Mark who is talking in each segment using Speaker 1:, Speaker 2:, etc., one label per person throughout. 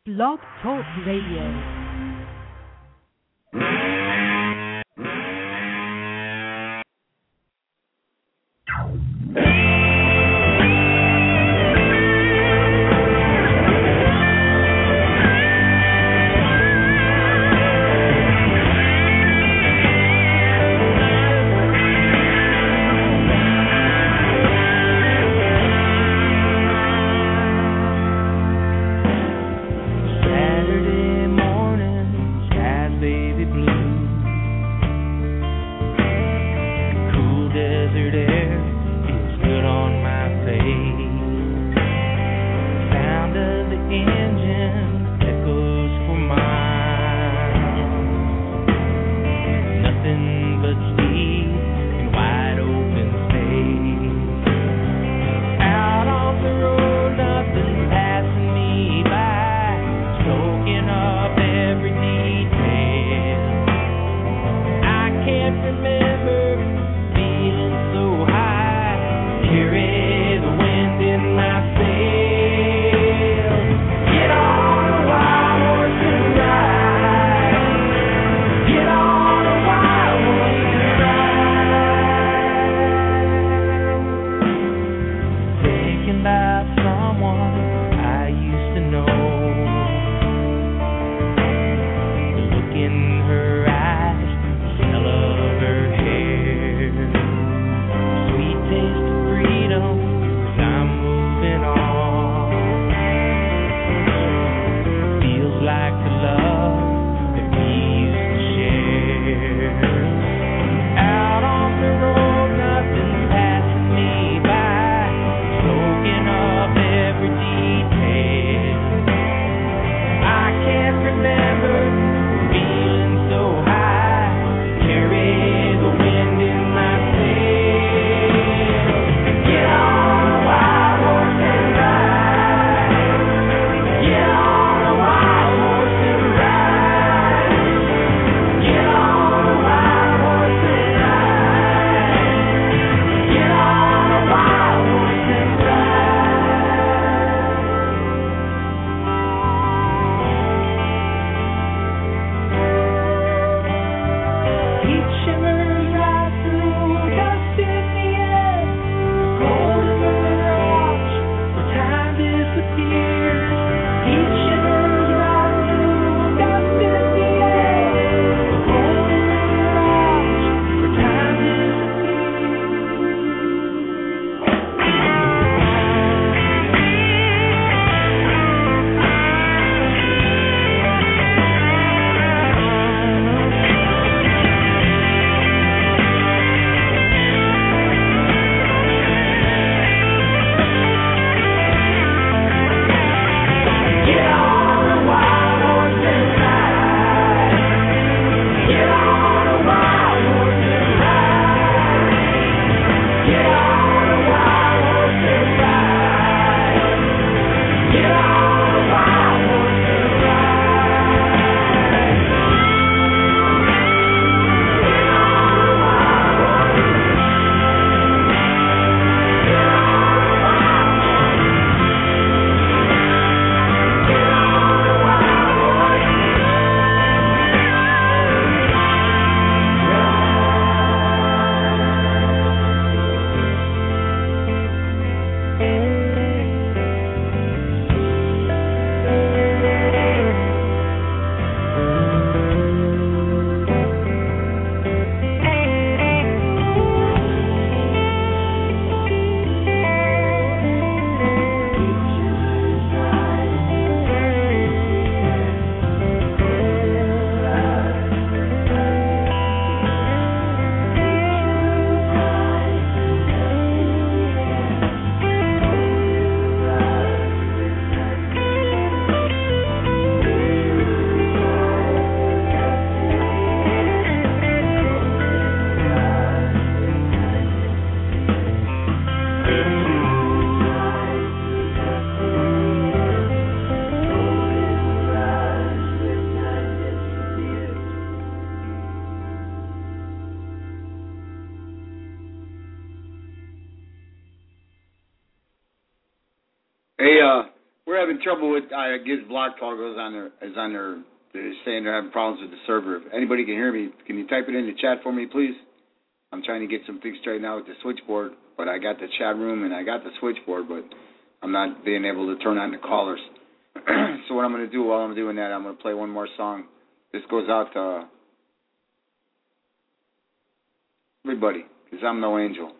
Speaker 1: Blog Talk Radio.
Speaker 2: Saturday morning, sky's baby blue. trouble with Giz Block Talk is on their. They're saying they're having problems with the server. If anybody can hear me, can you type it in the chat for me, please? I'm trying to get some things straightened out with the switchboard, but I got the chat room and I got the switchboard, but I'm not being able to turn on the callers. So what I'm going to do while I'm doing that, I'm going to play one more song. This goes out to everybody, because I'm no angel.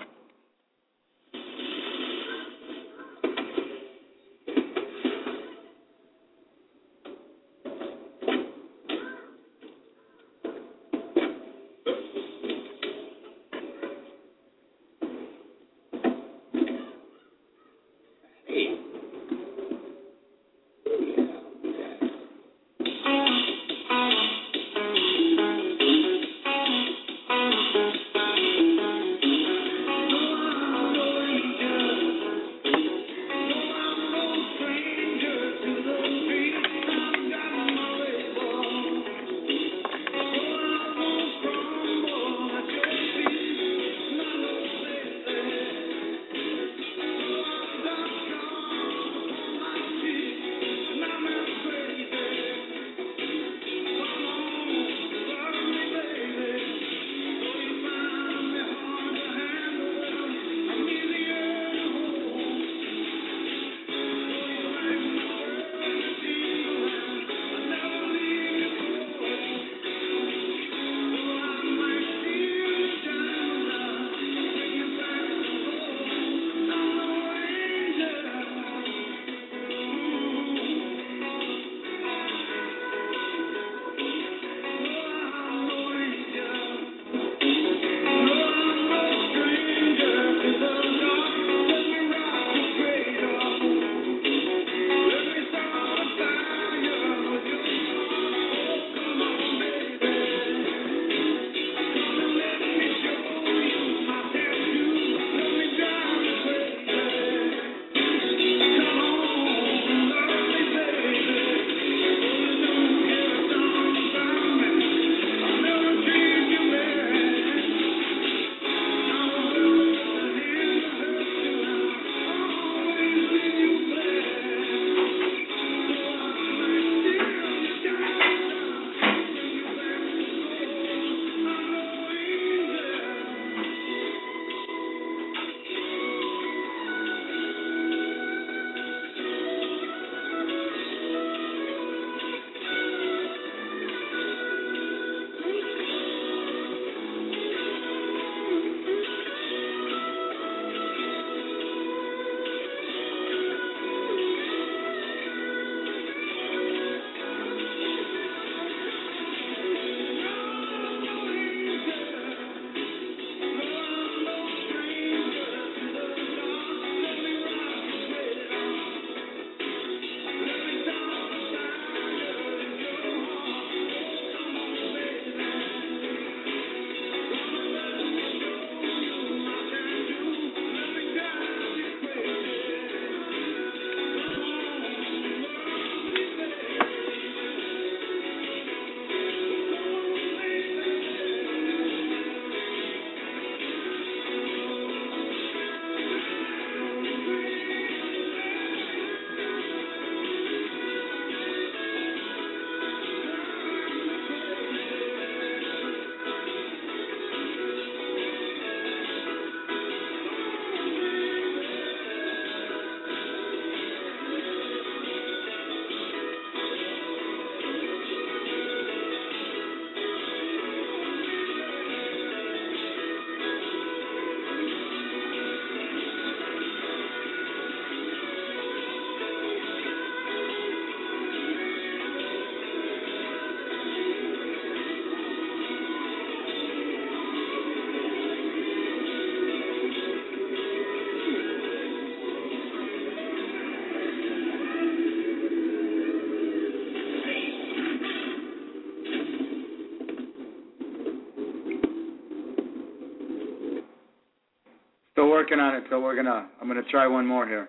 Speaker 2: Still working on it, so I'm gonna try one more here.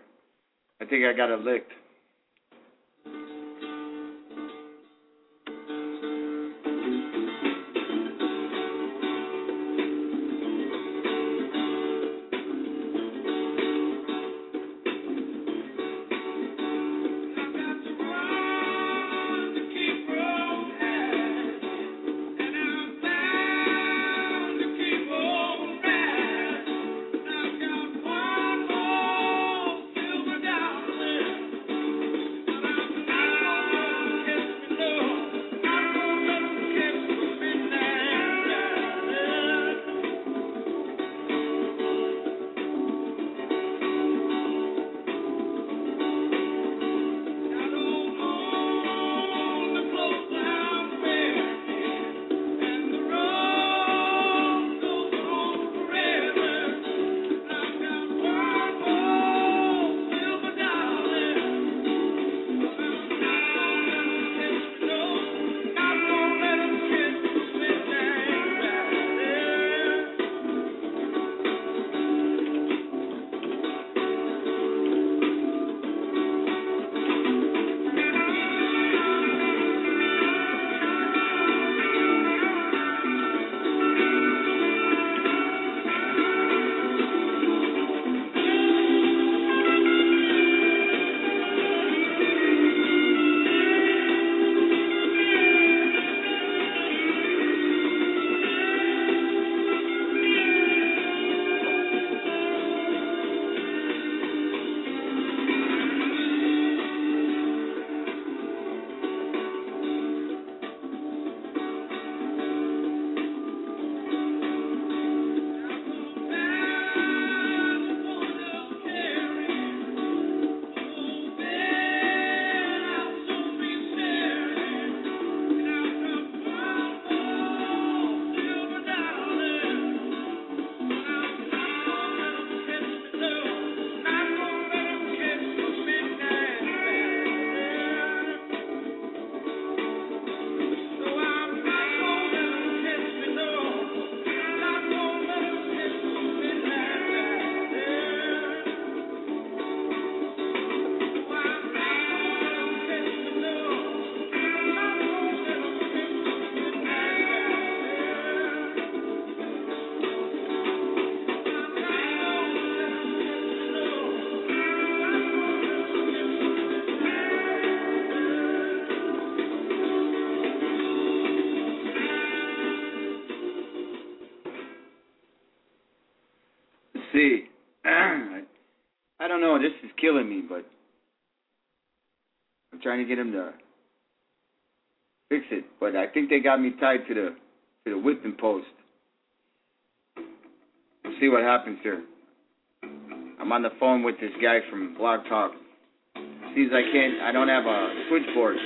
Speaker 2: I think I got it licked. see. I don't know. This is killing me, but I'm trying to get him to fix it. But I think they got me tied to the whipping post. We'll see what happens here. I'm on the phone with this guy from Blog Talk. Seems I don't have a switchboard.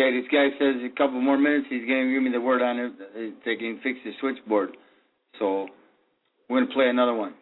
Speaker 2: Okay, this guy says a couple more minutes he's going to give me the word on it that they can fix the switchboard. So we're going to play another one.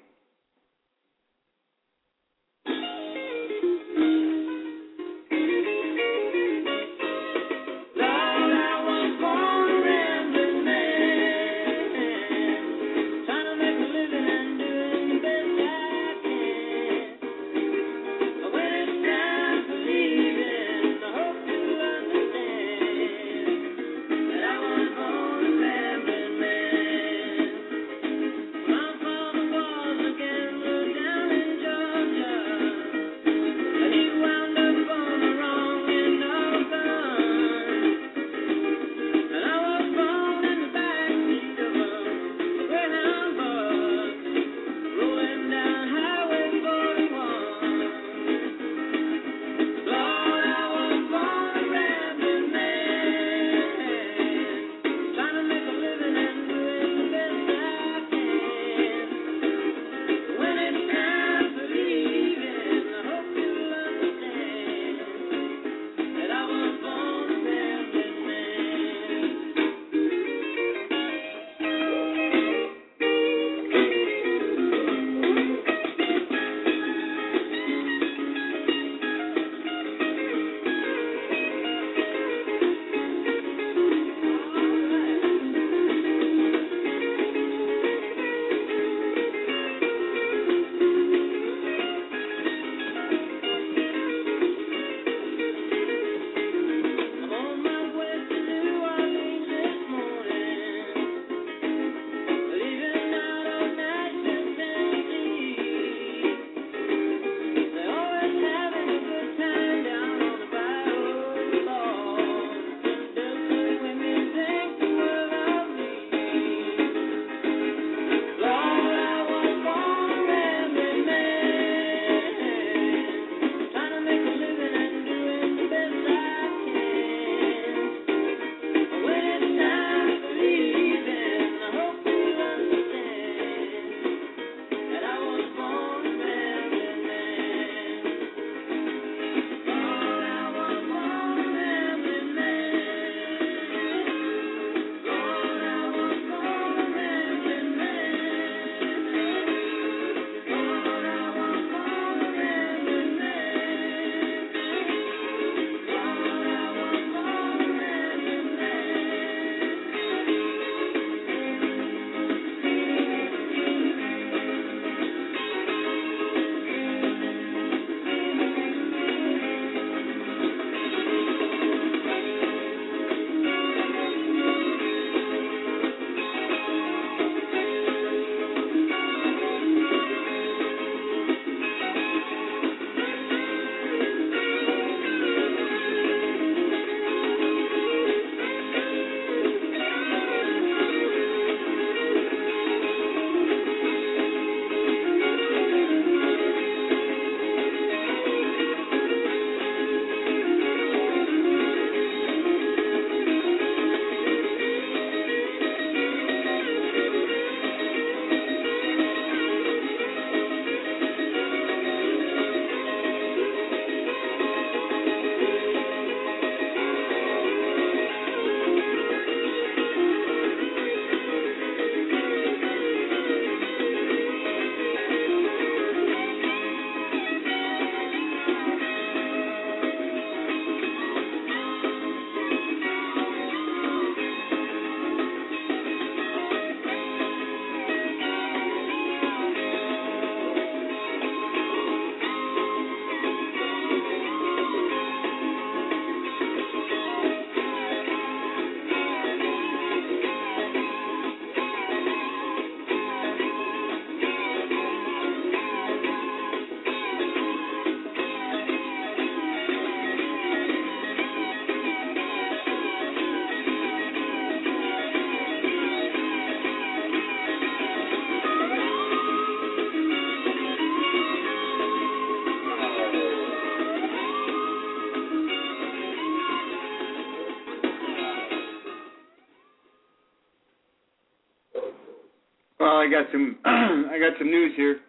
Speaker 2: Well, I got some news here.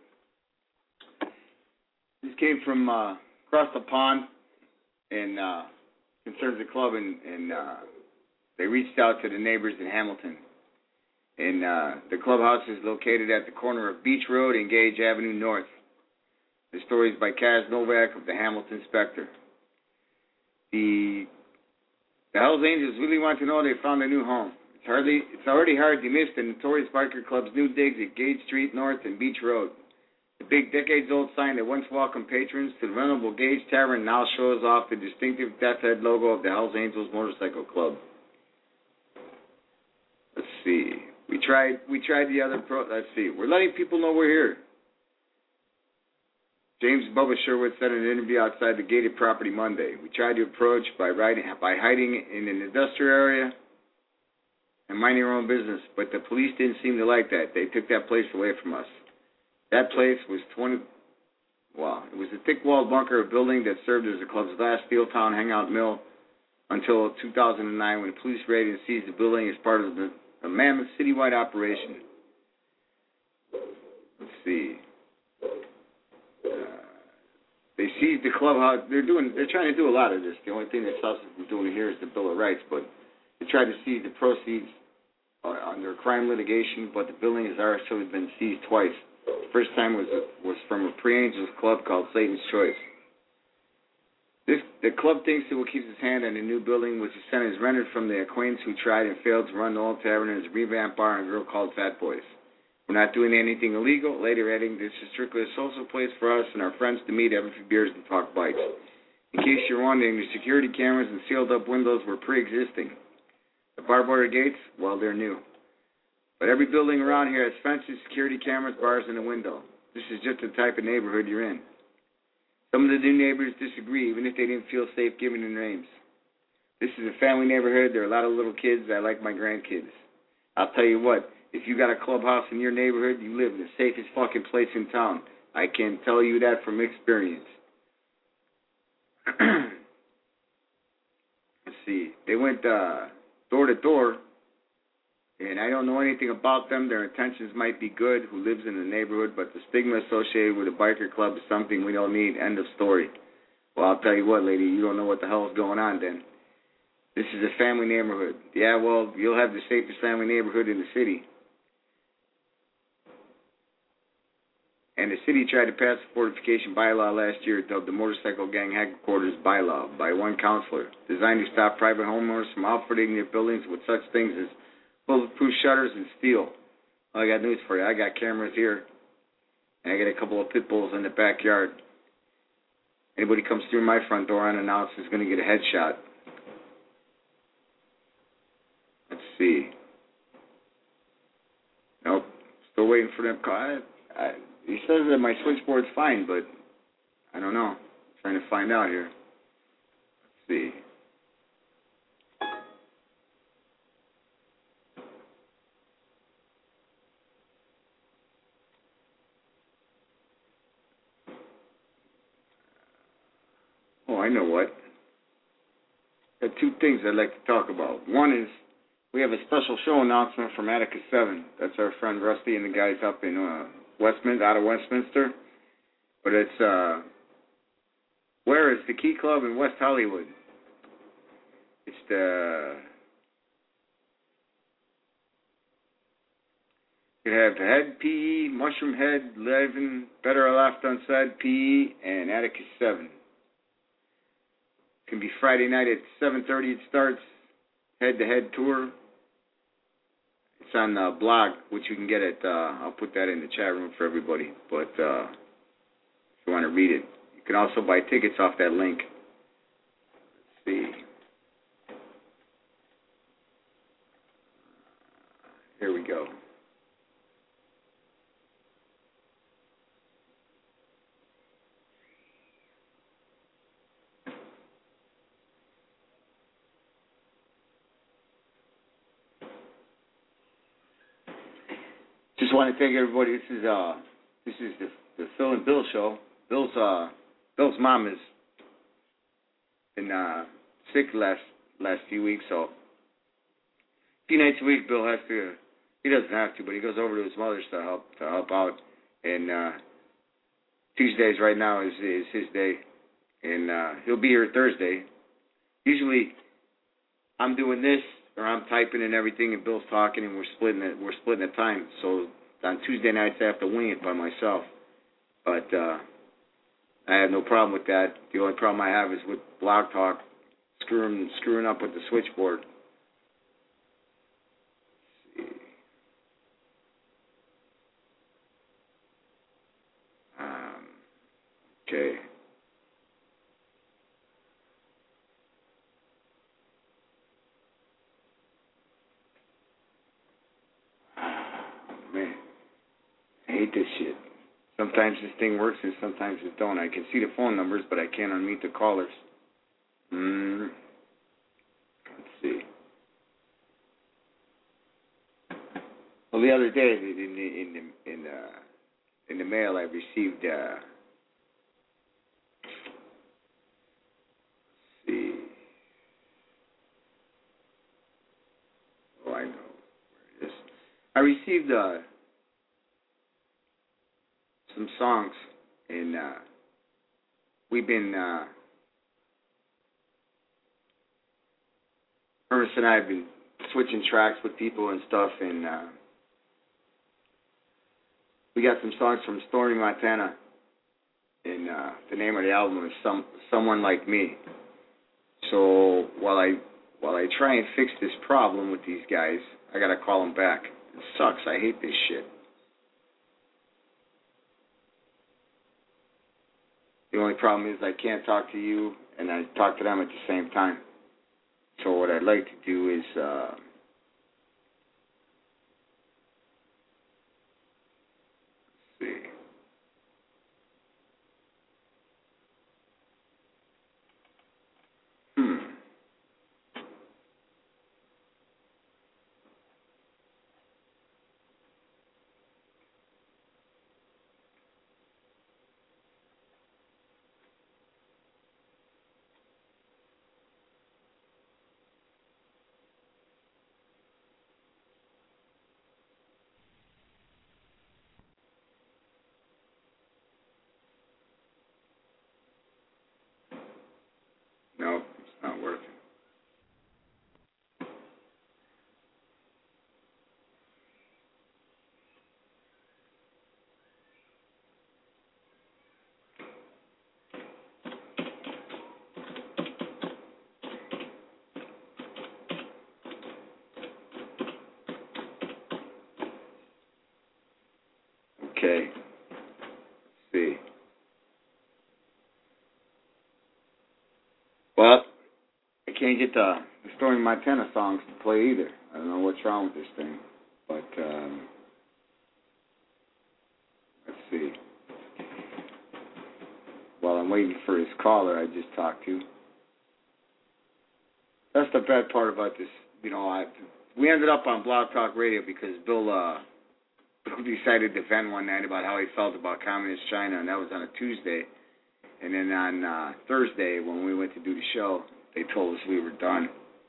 Speaker 2: This came from across the pond in concerns the club, and they reached out to the neighbors in Hamilton. And the clubhouse is located at the corner of Beach Road and Gage Avenue North. The story is by Kaz Novak of the Hamilton Spectre. The Hells Angels really want to know they found a new home. It's already hard to miss the Notorious Biker Club's new digs at Gage Street North and Beach Road. The big decades-old sign that once welcomed patrons to the venerable Gage Tavern now shows off the distinctive death head logo of the Hells Angels Motorcycle Club. Let's see. We tried the other let's see. We're letting people know we're here. James Bubba Sherwood said in an interview outside the gated property Monday. We tried to approach by hiding in an industrial area and minding our own business, but the police didn't seem to like that. They took that place away from us. That place was it was a thick-walled bunker, a building that served as the club's last Steeltown hangout mill until 2009 when the police raided and seized the building as part of a mammoth citywide operation. Let's see. They seized the clubhouse. They're trying to do a lot of this. The only thing that stops them from doing it here is the Bill of Rights, but they tried to seize the proceeds under crime litigation, but the building has actually been seized twice. The first time was from a pre-Angels club called Satan's Choice. The club thinks it will keep its hand on the new building, which is is rented from the acquaintance who tried and failed to run the old tavern as a revamped bar and grill called Fat Boys. We're not doing anything illegal. Later adding, this is strictly a social place for us and our friends to meet, have a few beers, and talk bikes. In case you're wondering, the security cameras and sealed-up windows were pre-existing. The barbed wire gates, well, they're new. But every building around here has fences, security cameras, bars, and a window. This is just the type of neighborhood you're in. Some of the new neighbors disagree, even if they didn't feel safe giving them names. This is a family neighborhood. There are a lot of little kids. I like my grandkids. I'll tell you what. If you got a clubhouse in your neighborhood, you live in the safest fucking place in town. I can tell you that from experience. Let's see. They went door to door, and I don't know anything about them. Their intentions might be good, who lives in the neighborhood, but the stigma associated with a biker club is something we don't need. End of story. Well, I'll tell you what, lady, you don't know what the hell is going on then. This is a family neighborhood. Yeah, well, you'll have the safest family neighborhood in the city. And the city tried to pass a fortification bylaw last year dubbed the Motorcycle Gang Headquarters Bylaw by one counselor, designed to stop private homeowners from outfitting their buildings with such things as bulletproof shutters and steel. Well, I got news for you. I got cameras here, and I got a couple of pit bulls in the backyard. Anybody comes through my front door unannounced is going to get a headshot. Let's see. Nope. Still waiting for them. He says that my switchboard's fine, but I don't know. I'm trying to find out here. Let's see. Oh, I know what. There are two things I'd like to talk about. One is we have a special show announcement from Attica 7. That's our friend Rusty and the guys up in out of Westminster. But it's where is the Key Club in West Hollywood? It's you have the Head PE, Mushroom Head, Levin, Better Left Unsaid PE, and Attica 7. It can be Friday night at 7:30. It starts. Head-to-head tour. It's on the blog, which you can get at, I'll put that in the chat room for everybody, but if you want to read it. You can also buy tickets off that link. Let's see. Here we go. Just want to thank everybody. This is the Phil and Bill show. Bill's mom has been sick last few weeks, so a few nights a week Bill has to. He doesn't have to, but he goes over to his mother's to help out. And Tuesdays right now is his day, and he'll be here Thursday. Usually I'm doing this or I'm typing and everything, and Bill's talking, and we're splitting it. We're splitting the time. So on Tuesday nights I have to wing it by myself. But I have no problem with that. The only problem I have is with Blog Talk screwing up with the switchboard. Let's see. Okay. Man, I hate this shit. Sometimes this thing works and sometimes it don't. I can see the phone numbers, but I can't unmute the callers. Let's see. Well, the other day in the mail, I received. Let's see. Oh, I know where it is. I received some songs, and we've been. Ernest and I have been switching tracks with people and stuff, and we got some songs from Stormy Montana, and the name of the album is Someone Like Me. So while I try and fix this problem with these guys, I gotta call them back. It sucks. I hate this shit. The only problem is I can't talk to you and I talk to them at the same time. So what I'd like to do is let's see. Nope, it's not working. Okay. Let's see. Well, I can't get the Stormy Montana songs to play either. I don't know what's wrong with this thing. But let's see. While I'm waiting for his caller I just talked to. That's the bad part about this. You know, we ended up on Blog Talk Radio because Bill decided to vent one night about how he felt about Communist China, and that was on a Tuesday. And then on Thursday, when we went to do the show, they told us we were done.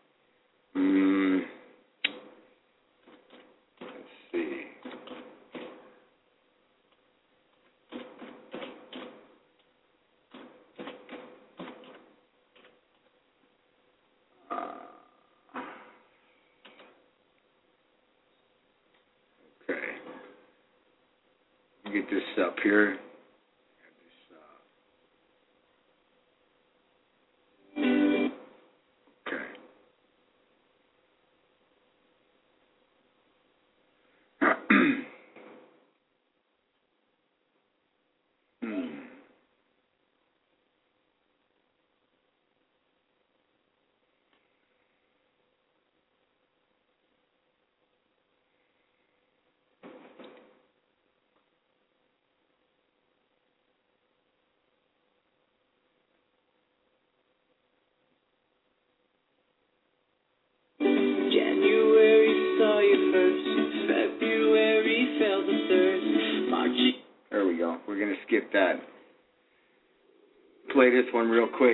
Speaker 2: Let's see. Okay. Get this up here. There we go. We're going to skip that. Play this one real quick.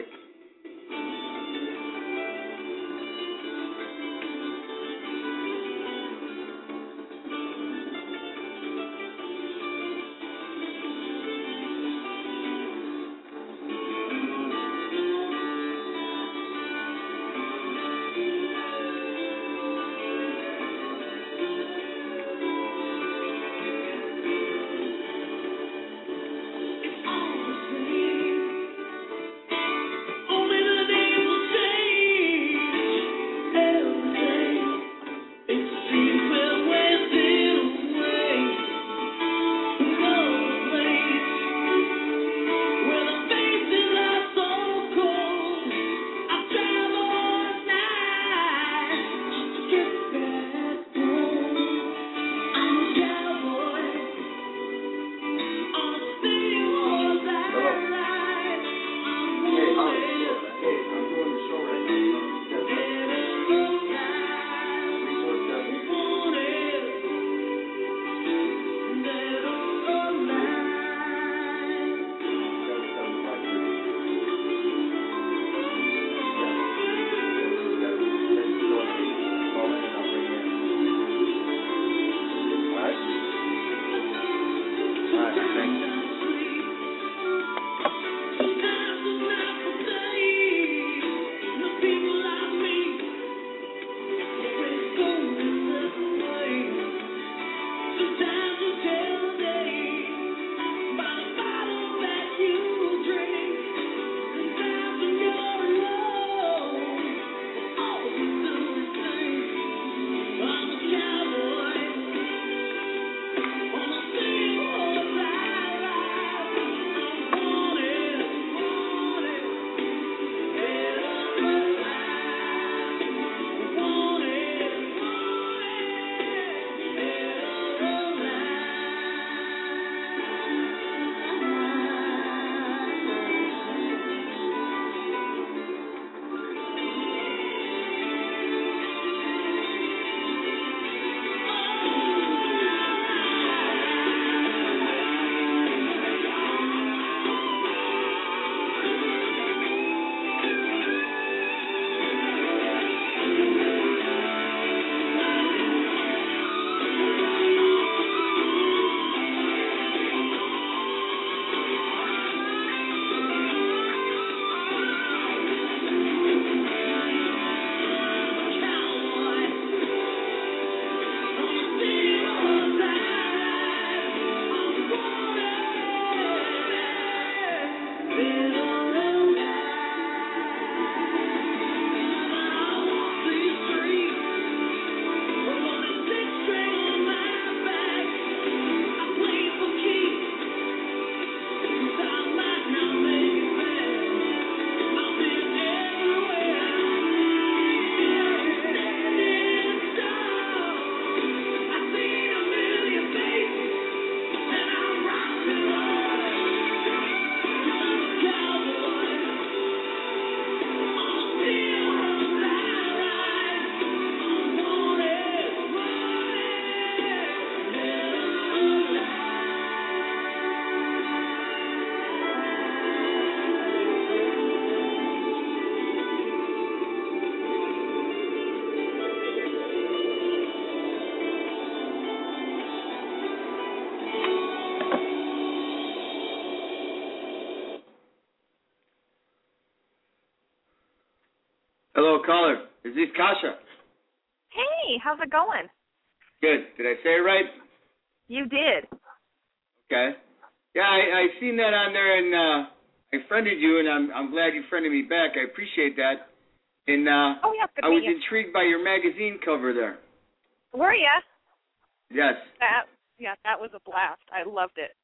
Speaker 2: Hello, caller. Is this Kasha?
Speaker 3: Hey, how's it going?
Speaker 2: Good. Did I say it right?
Speaker 3: You did.
Speaker 2: Okay. Yeah, I seen that on there, and I friended you, and I'm glad you friended me back. I appreciate that. And
Speaker 3: Oh, yeah, good
Speaker 2: I
Speaker 3: to
Speaker 2: was
Speaker 3: meet you.
Speaker 2: intrigued by your magazine cover there.
Speaker 3: Were ya?
Speaker 2: Yes.
Speaker 3: That was a blast. I loved it.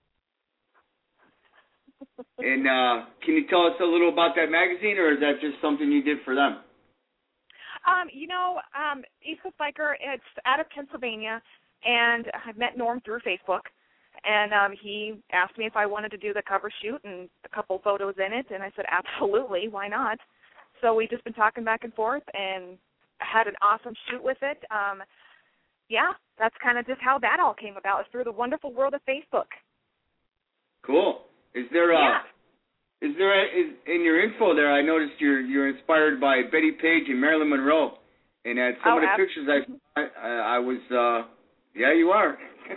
Speaker 2: And can you tell us a little about that magazine, or is that just something you did for them?
Speaker 3: East Coast Biker, it's out of Pennsylvania, and I met Norm through Facebook, and he asked me if I wanted to do the cover shoot and a couple photos in it, and I said, absolutely, why not? So we've just been talking back and forth and had an awesome shoot with it. That's kind of just how that all came about. It's through the wonderful world of Facebook.
Speaker 2: Cool. Is there in your info there, I noticed you're inspired by Betty Page and Marilyn Monroe, and at some of the pictures I was you are.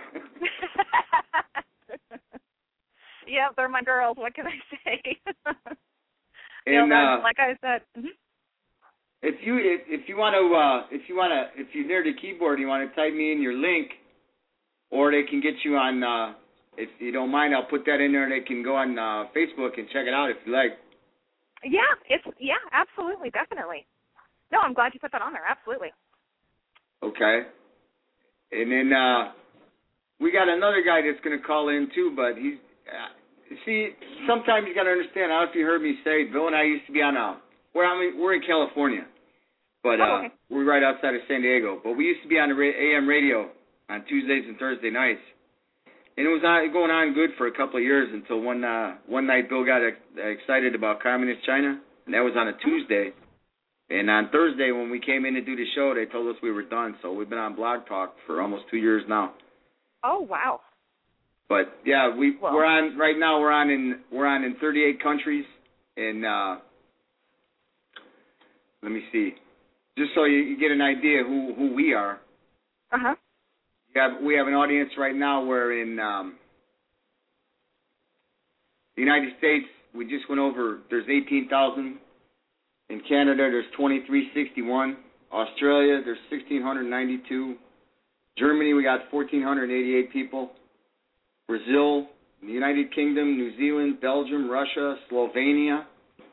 Speaker 3: Yeah, they're my girls. What can I say?
Speaker 2: And
Speaker 3: like I said. Mm-hmm.
Speaker 2: If you're near the keyboard, you want to type me in your link, or they can get you on. If you don't mind, I'll put that in there. They can go on Facebook and check it out if you like.
Speaker 3: Yeah, absolutely, definitely. No, I'm glad you put that on there. Absolutely.
Speaker 2: Okay. And then we got another guy that's going to call in too, but he's sometimes you got to understand. I don't know if you heard me say, Bill and I used to be on we're in California, but we're right outside of San Diego. But we used to be on the AM radio on Tuesdays and Thursday nights. And it was going on good for a couple of years until one night Bill got excited about communist China, and that was on a Tuesday. And on Thursday when we came in to do the show, they told us we were done. So we've been on Blog Talk for almost 2 years now.
Speaker 3: Oh, wow.
Speaker 2: But yeah, we're on right now. We're on in 38 countries, and let me see, just so you get an idea who we are.
Speaker 3: Uh-huh.
Speaker 2: We have an audience right now where in the United States, we just went over, there's 18,000. In Canada, there's 2,361. Australia, there's 1,692. Germany, we got 1,488 people. Brazil, the United Kingdom, New Zealand, Belgium, Russia, Slovenia.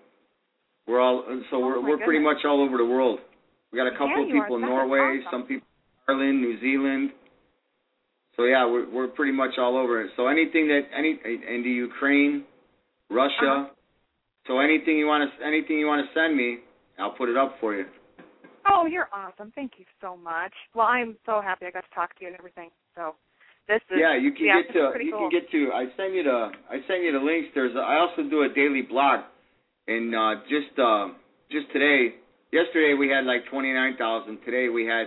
Speaker 2: We're pretty much all over the world. We got a couple of people in Norway, some people in Ireland, New Zealand. So yeah, we're pretty much all over it. So anything in the Ukraine, Russia. So anything you want to send me, I'll put it up for you.
Speaker 3: Oh, you're awesome. Thank you so much. Well, I'm so happy I got to talk to you and everything. So this is
Speaker 2: you can get to. I send you the links. I also do a daily blog, and just today. Yesterday we had like 29,000. Today we had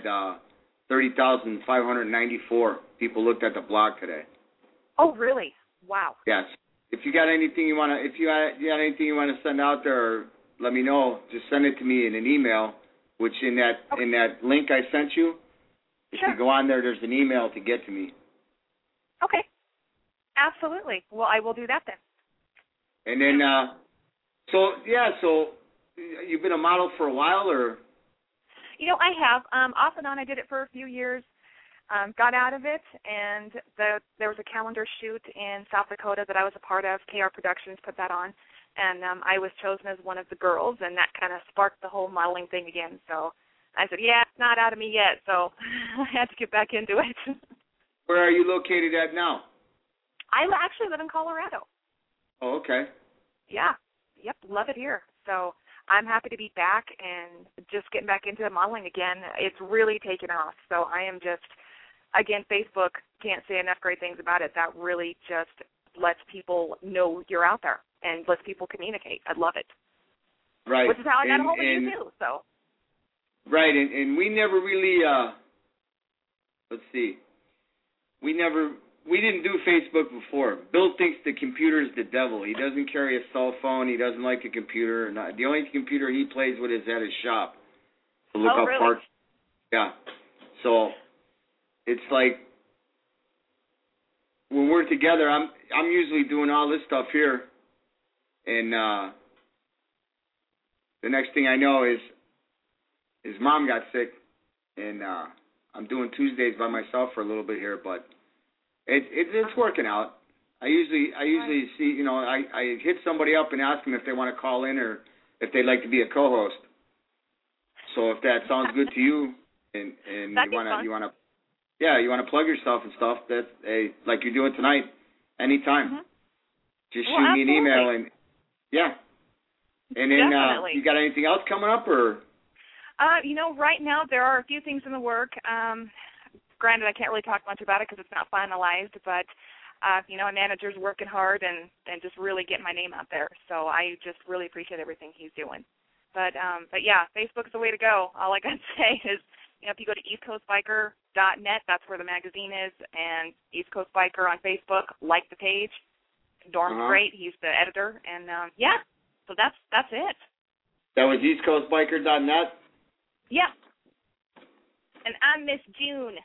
Speaker 2: 30,594 people looked at the blog today.
Speaker 3: Oh, really? Wow.
Speaker 2: Yes. If you got anything you want to send out there, let me know. Just send it to me in an email, which in that link I sent you, if you go on there's an email to get to me.
Speaker 3: Okay. Absolutely. Well, I will do that then.
Speaker 2: And then, so you've been a model for a while, or?
Speaker 3: I have. Off and on, I did it for a few years. Got out of it, and there was a calendar shoot in South Dakota that I was a part of. KR Productions put that on, and I was chosen as one of the girls, and that kind of sparked the whole modeling thing again. So I said, it's not out of me yet, so I had to get back into it.
Speaker 2: Where are you located at now?
Speaker 3: I actually live in Colorado.
Speaker 2: Oh, okay.
Speaker 3: Yeah. Yep, love it here. So I'm happy to be back and just getting back into modeling again. It's really taken off. So I am just, again, Facebook, can't say enough great things about it. That really just lets people know you're out there and lets people communicate. I love it.
Speaker 2: Right.
Speaker 3: Which is how I got a hold of you, too. So.
Speaker 2: Right, and we never really, let's see, we didn't do Facebook before. Bill thinks the computer's the devil. He doesn't carry a cell phone. He doesn't like a computer. The only computer he plays with is at his shop to look up parts. Yeah. So it's like when we're together, I'm usually doing all this stuff here, and the next thing I know is his mom got sick, and I'm doing Tuesdays by myself for a little bit here, but it's working out. I usually see, I hit somebody up and ask them if they want to call in or if they'd like to be a co-host. So if that sounds good to you, and you want to plug yourself and stuff, that's like you're doing tonight, anytime.
Speaker 3: Mm-hmm.
Speaker 2: Just shoot me an email and And then you got anything else coming up or?
Speaker 3: Right now there are a few things in the work. Granted, I can't really talk much about it because it's not finalized, but my manager's working hard and just really getting my name out there. So I just really appreciate everything he's doing. But yeah, Facebook's the way to go. All I got to say is, if you go to eastcoastbiker.net, that's where the magazine is, and East Coast Biker on Facebook, like the page. Dorm's great. He's the editor, and so that's it.
Speaker 2: That was eastcoastbiker.net?
Speaker 3: Yeah. And I'm Miss June.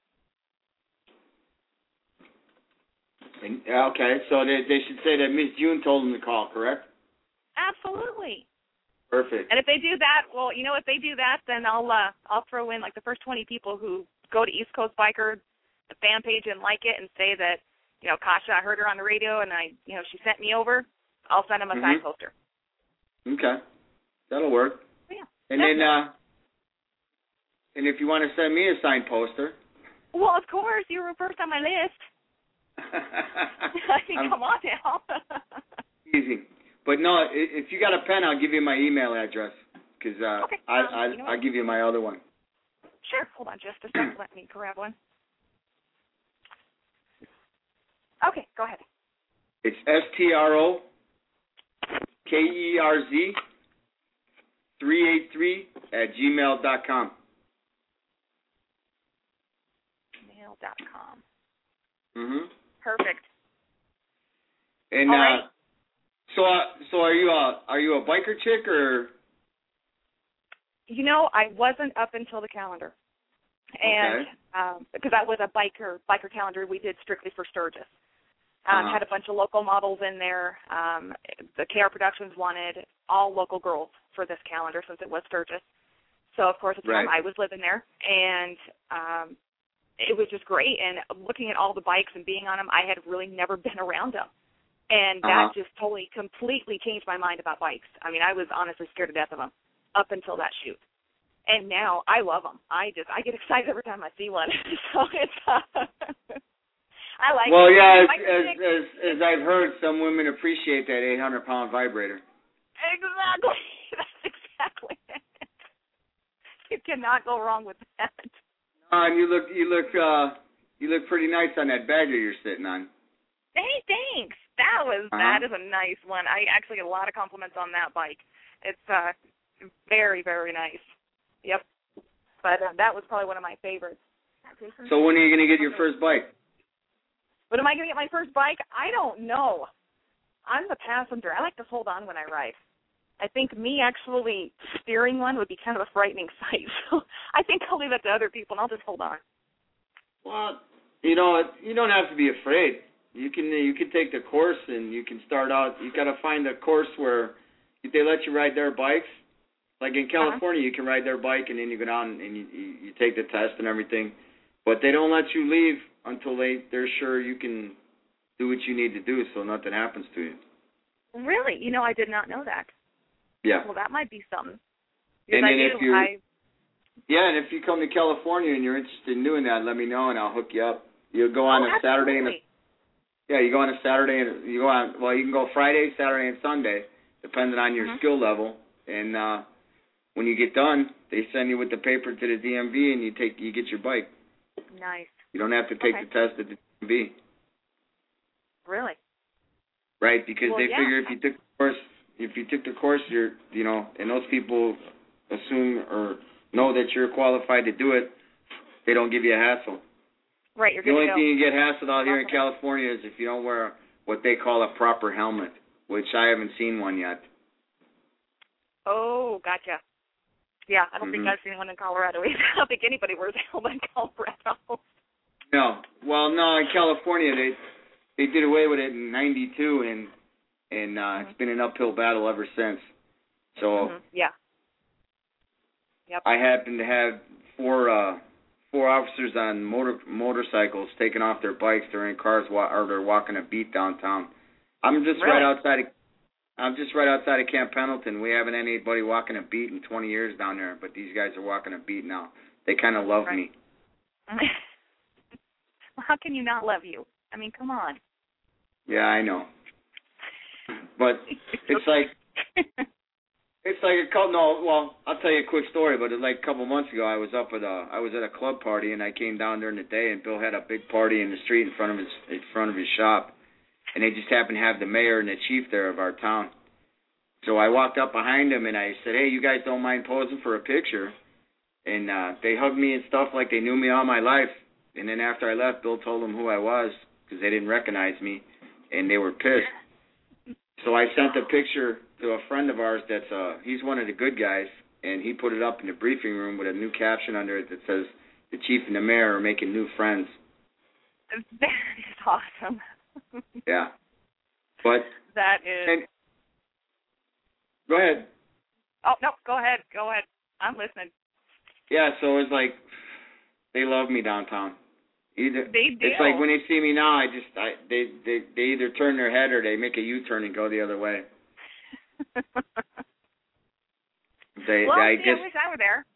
Speaker 2: Okay, so they should say that Miss June told them to call, correct?
Speaker 3: Absolutely.
Speaker 2: Perfect.
Speaker 3: And if they do that, if they do that, then I'll throw in like the first 20 people who go to East Coast Biker, the fan page, and like it, and say that Kasha, I heard her on the radio, and she sent me over. I'll send them a signed poster.
Speaker 2: Okay, that'll work.
Speaker 3: Yeah.
Speaker 2: And then, and if you want to send me a signed poster.
Speaker 3: Well, of course, you were first on my list. I mean, come on now.
Speaker 2: Easy. But no, if you got a pen, I'll give you my email address because
Speaker 3: okay.
Speaker 2: I'll give you my other one.
Speaker 3: Sure. Hold on just a second. Let me grab one. Okay, go ahead.
Speaker 2: It's STROKERZ383@gmail.com.
Speaker 3: Mail.com.
Speaker 2: Mhm.
Speaker 3: Perfect.
Speaker 2: And
Speaker 3: all right.
Speaker 2: So are you a biker chick or?
Speaker 3: I wasn't up until the calendar, and because I was a biker calendar, we did strictly for Sturgis. Had a bunch of local models in there. The KR Productions wanted all local girls for this calendar since it was Sturgis. So of course at the time I was living there, and it was just great. And looking at all the bikes and being on them, I had really never been around them. And that just totally, completely changed my mind about bikes. I mean, I was honestly scared to death of them up until that shoot. And now I love them. I get excited every time I see one. So it's, I like it.
Speaker 2: Well, yeah, as I've heard, some women appreciate that 800-pound vibrator.
Speaker 3: Exactly. That's exactly it. You cannot go wrong with that.
Speaker 2: And you look pretty nice on that bagger you're sitting on.
Speaker 3: Hey, thanks. That is a nice one. I actually get a lot of compliments on that bike. It's very, very nice. Yep. But that was probably one of my favorites.
Speaker 2: So when are you going to get your first bike?
Speaker 3: When am I going to get my first bike? I don't know. I'm the passenger. I like to hold on when I ride. I think me actually steering one would be kind of a frightening sight. So I think I'll leave it to other people, and I'll just hold on.
Speaker 2: Well, you don't have to be afraid. You can take the course, and you can start out. You got to find a course where they let you ride their bikes. Like in California, you can ride their bike, and then you go down and you take the test and everything. But they don't let you leave until they're sure you can do what you need to do, so nothing happens to you.
Speaker 3: Really? I did not know that.
Speaker 2: Yeah.
Speaker 3: Well, that might be something.
Speaker 2: And then if you come to California and you're interested in doing that, let me know and I'll hook you up. You'll go on a Saturday and you go on a Saturday and you can go Friday, Saturday, and Sunday, depending on your skill level. And when you get done, they send you with the paper to the DMV and you get your bike.
Speaker 3: Nice.
Speaker 2: You don't have to take the test at the DMV.
Speaker 3: Really?
Speaker 2: Right, because they figure if you took the course, you're, and those people assume or know that you're qualified to do it, they don't give you a hassle.
Speaker 3: Right, you're good
Speaker 2: to go. The only thing you get hassled out here in
Speaker 3: Okay.
Speaker 2: California is if you don't wear what they call a proper helmet, which I haven't seen one yet.
Speaker 3: Oh, gotcha. Yeah, I don't think I've seen one in Colorado either. I don't think anybody wears a helmet in Colorado.
Speaker 2: No. Well, no, in California they did away with it in '92, and it's been an uphill battle ever since. So
Speaker 3: yeah. Yep.
Speaker 2: I happen to have four officers on motorcycles taking off their bikes. They're in cars or they're walking a beat downtown. I'm just right outside of Camp Pendleton. We haven't had anybody walking a beat in 20 years down there, but these guys are walking a beat now. They kind of love me.
Speaker 3: Well, how can you not love you? I mean, come on.
Speaker 2: Yeah, I know. But it's like I'll tell you a quick story. But like a couple months ago, I was at a club party, and I came down during the day, and Bill had a big party in the street in front of his shop, and they just happened to have the mayor and the chief there of our town. So I walked up behind them, and I said, "Hey, you guys don't mind posing for a picture?" And they hugged me and stuff like they knew me all my life. And then after I left, Bill told them who I was because they didn't recognize me, and they were pissed. So I sent a picture to a friend of ours he's one of the good guys, and he put it up in the briefing room with a new caption under it that says, "The chief and the mayor are making new friends."
Speaker 3: That is awesome.
Speaker 2: Yeah. But
Speaker 3: that is.
Speaker 2: Go ahead.
Speaker 3: Oh, no, go ahead. I'm listening.
Speaker 2: Yeah, so it's like they love me downtown.
Speaker 3: They do.
Speaker 2: It's like when they see me now, they either turn their head or they make a U-turn and go the other way.
Speaker 3: I
Speaker 2: guess,
Speaker 3: wish I were there.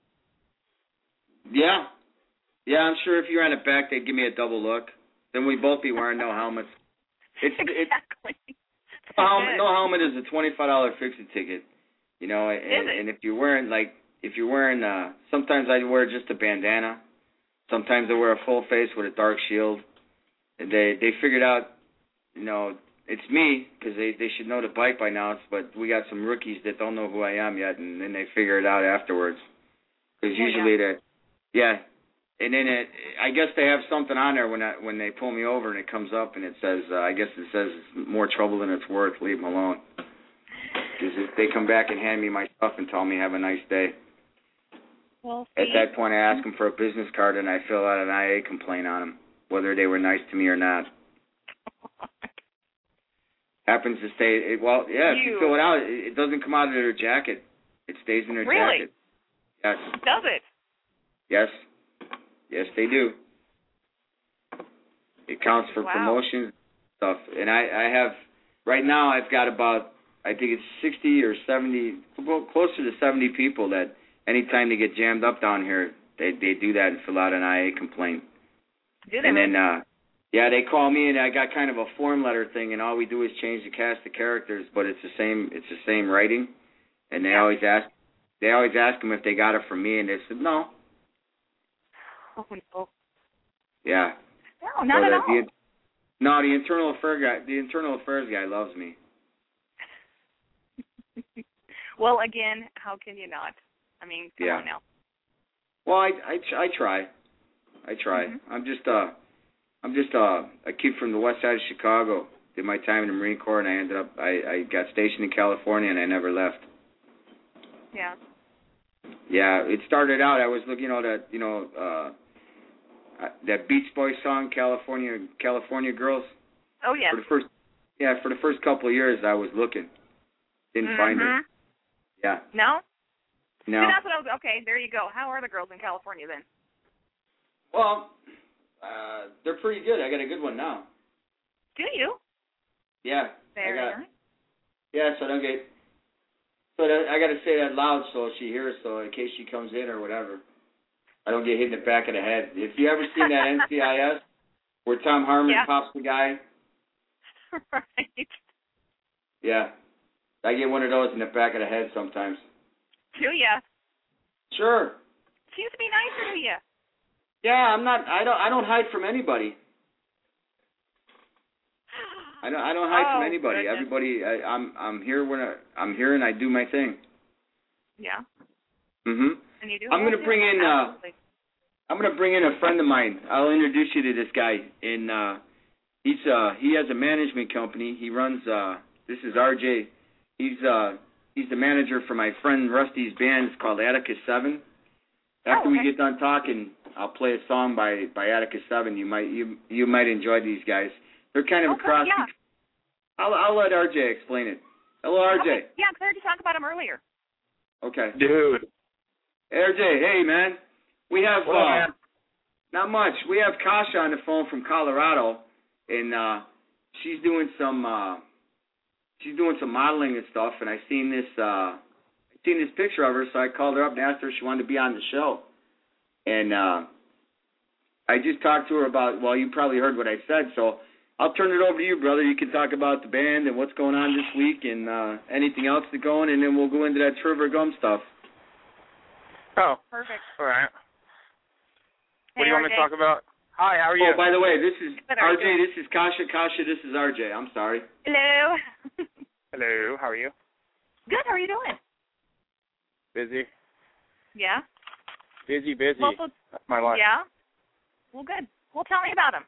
Speaker 2: Yeah, I'm sure if you're on the back, they'd give me a double look. Then we'd both be wearing no helmets.
Speaker 3: Exactly.
Speaker 2: No helmet is a $25 fix-it ticket. You know, and if you're wearing sometimes I wear just a bandana. Sometimes I wear a full face with a dark shield. And they figured out, you know, it's me because they should know the bike by now. But we got some rookies that don't know who I am yet, and then they figure it out afterwards. Because usually and then I guess they have something on there when they pull me over and it comes up and it says, it's more trouble than it's worth. Leave them alone. Because if they come back and hand me my stuff and tell me have a nice day.
Speaker 3: Well,
Speaker 2: at that point, I ask them for a business card and I fill out an IA complaint on them, whether they were nice to me or not. Happens to stay. If you fill it out, it doesn't come out of their jacket. It stays in their jacket. Yes.
Speaker 3: Does it?
Speaker 2: Yes. Yes, they do. It counts for promotion stuff. And I have, right now I've got about, I think it's 60 or 70, well, closer to 70 people that anytime they get jammed up down here, they do that and fill out an IA complaint.
Speaker 3: Do they?
Speaker 2: And then, they call me and I got kind of a form letter thing, and all we do is change the cast of characters, but it's the same writing. And they always ask them if they got it from me, and they said no.
Speaker 3: Oh no.
Speaker 2: Yeah.
Speaker 3: No, not at all.
Speaker 2: The internal affairs guy loves me.
Speaker 3: Well, again, how can you not? I mean, come on now.
Speaker 2: Well, I try. Mm-hmm. I'm just a kid from the west side of Chicago. Did my time in the Marine Corps, and I ended up I got stationed in California, and I never left.
Speaker 3: Yeah. Yeah,
Speaker 2: it started out. I was looking that Beach Boys song, California Girls.
Speaker 3: Oh yeah.
Speaker 2: For the first couple of years, I was looking, didn't find her. Yeah.
Speaker 3: No.
Speaker 2: No.
Speaker 3: See, that's what I was. Okay, there you go. How are the girls in California then?
Speaker 2: Well, they're pretty good. I got a good one now.
Speaker 3: Do you?
Speaker 2: Yeah.
Speaker 3: Very nice.
Speaker 2: Yeah, so I don't get. So I got to say that loud so she hears, so in case she comes in or whatever, I don't get hit in the back of the head. If you ever seen that NCIS where Tom Harmon pops the guy.
Speaker 3: Right.
Speaker 2: Yeah. I get one of those in the back of the head sometimes.
Speaker 3: Do ya?
Speaker 2: Sure.
Speaker 3: Seems to be nicer to you.
Speaker 2: Yeah, I don't hide from anybody. I don't hide from anybody.
Speaker 3: Goodness.
Speaker 2: Everybody, I'm here and I do my thing.
Speaker 3: Yeah.
Speaker 2: Mhm.
Speaker 3: And you do.
Speaker 2: I'm gonna bring in a friend of mine. I'll introduce you to this guy. And he has a management company. He runs. This is RJ. He's the manager for my friend Rusty's band. It's called Atticus 7. After we get done talking, I'll play a song by Atticus 7. You might enjoy these guys. They're kind of a cross.
Speaker 3: Yeah.
Speaker 2: I'll let RJ explain it. Hello, RJ.
Speaker 3: Okay. Yeah, because I heard you talk about him earlier.
Speaker 2: Okay.
Speaker 4: Dude,
Speaker 2: RJ, hey man, we have
Speaker 4: What up, man?
Speaker 2: not much. We have Kasha on the phone from Colorado, and she's doing some modeling and stuff. And I seen this picture of her, so I called her up and asked her if she wanted to be on the show. And I just talked to her about. Well, you probably heard what I said, so I'll turn it over to you, brother. You can talk about the band and what's going on this week and anything else that's going, and then we'll go into that Trevor Gum stuff.
Speaker 4: Oh,
Speaker 3: Perfect.
Speaker 4: all right. What
Speaker 3: Hey,
Speaker 4: do you want me to
Speaker 3: RJ.
Speaker 4: talk about? Hi, how are you?
Speaker 2: Oh, by the way, this is
Speaker 3: Good,
Speaker 2: RJ.
Speaker 3: RJ.
Speaker 2: This is Kasha. Kasha, this is RJ. I'm sorry.
Speaker 3: Hello.
Speaker 4: Hello, how are you?
Speaker 3: Good. How are you doing?
Speaker 4: Busy?
Speaker 3: Yeah.
Speaker 4: Busy.
Speaker 3: Well,
Speaker 4: That's my life.
Speaker 3: yeah. Well, good. Well, tell me about him.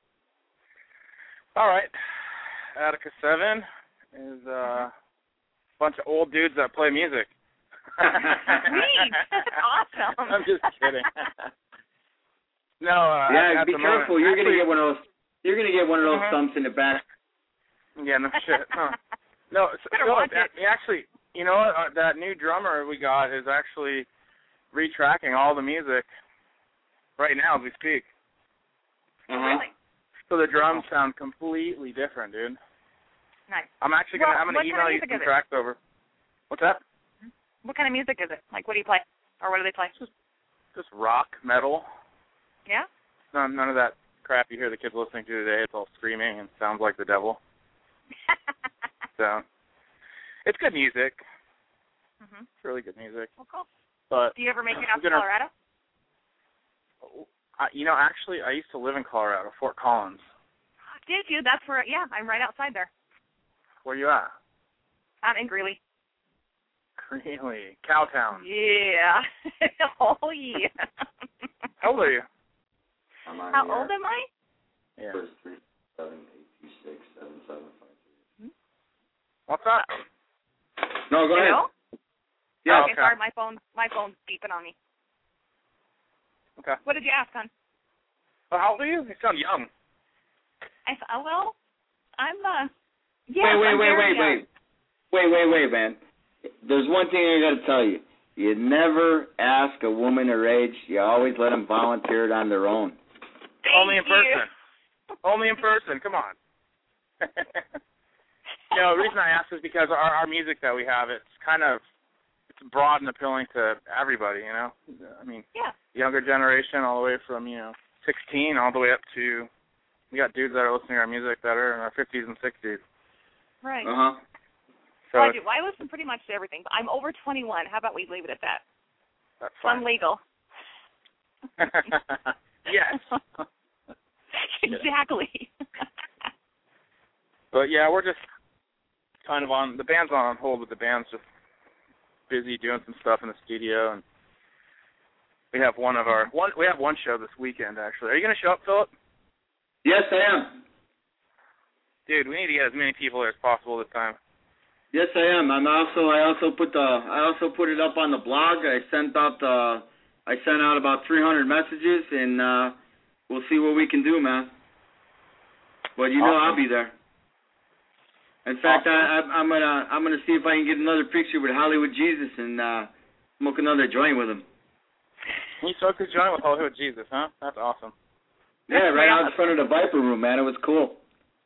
Speaker 4: All right. Attica 7 is a bunch of old dudes that play music.
Speaker 3: Sweet. That's awesome.
Speaker 4: I'm just kidding. No,
Speaker 2: Yeah,
Speaker 4: at
Speaker 2: be
Speaker 4: the
Speaker 2: careful.
Speaker 4: moment,
Speaker 2: You're
Speaker 4: actually,
Speaker 2: gonna get one of those. You're gonna get one of those
Speaker 4: Mhm.
Speaker 2: thumps in the back.
Speaker 4: Yeah, no shit. Huh. No,
Speaker 3: Better
Speaker 4: no,
Speaker 3: watch it.
Speaker 4: actually, you know what? That new drummer we got is actually retracking all the music right now as we speak.
Speaker 3: Really?
Speaker 4: So the drums sound completely different, dude.
Speaker 3: Nice.
Speaker 4: I'm actually
Speaker 3: Well,
Speaker 4: gonna
Speaker 3: what kind
Speaker 4: email
Speaker 3: of
Speaker 4: you
Speaker 3: music
Speaker 4: some
Speaker 3: is it?
Speaker 4: tracks over. What's that?
Speaker 3: What kind of music is it? Like, what do you play? Or what do they play?
Speaker 4: Just rock, metal.
Speaker 3: Yeah?
Speaker 4: None of that crap you hear the kids listening to today. It's all screaming and sounds like the devil. So it's good music.
Speaker 3: Mhm.
Speaker 4: It's really good music.
Speaker 3: Well, cool.
Speaker 4: But
Speaker 3: Do you ever make it out
Speaker 4: I'm
Speaker 3: to
Speaker 4: gonna-
Speaker 3: Colorado?
Speaker 4: Actually, I used to live in Colorado, Fort Collins.
Speaker 3: Did you? That's where, yeah, I'm right outside there.
Speaker 4: Where you at?
Speaker 3: I'm in Greeley.
Speaker 4: Really? Cowtown.
Speaker 3: Yeah. Oh, yeah.
Speaker 4: How old are you?
Speaker 2: I'm on
Speaker 3: How
Speaker 2: the
Speaker 3: old am I?
Speaker 4: Yeah.
Speaker 2: 378267753.
Speaker 4: What's that?
Speaker 2: No, go ahead.
Speaker 3: Hello?
Speaker 2: Yeah.
Speaker 3: Okay, sorry, my phone's beeping on me.
Speaker 4: Okay.
Speaker 3: What did you ask, hon?
Speaker 4: Well, how old are you? You sound young.
Speaker 3: Well, I'm, yeah.
Speaker 2: Wait, man. There's one thing I got to tell you. You never ask a woman her age. You always let them volunteer it on their own.
Speaker 4: Only in person. Only in person. Come on. The reason I ask is because our music that we have, it's broad and appealing to everybody, you know? I mean,
Speaker 3: Yeah.
Speaker 4: younger generation all the way from, 16 all the way up to, we got dudes that are listening to our music that are in our 50s and 60s.
Speaker 3: Right.
Speaker 2: Uh-huh.
Speaker 4: So
Speaker 3: Well, I do. I listen pretty much to everything, but I'm over 21. How about we leave it at that?
Speaker 4: that's
Speaker 3: So I'm
Speaker 4: fine.
Speaker 3: legal.
Speaker 4: Yes.
Speaker 3: Exactly.
Speaker 4: But yeah, we're just kind of the band's not on hold, but the band's just busy doing some stuff in the studio, and we have one show this weekend actually. Are you gonna show up, Philip?
Speaker 2: Yes, I am.
Speaker 4: Dude, we need to get as many people there as possible this time.
Speaker 2: Yes, I am. I also put it up on the blog. I sent out about 300 messages, and we'll see what we can do, man. But
Speaker 4: Awesome.
Speaker 2: I'll be there. In fact,
Speaker 4: Awesome.
Speaker 2: I'm gonna see if I can get another picture with Hollywood Jesus and smoke another joint with him.
Speaker 4: You smoked a joint with Hollywood Jesus, huh? That's awesome.
Speaker 2: Yeah, right out in front of the Viper Room, man. It was cool.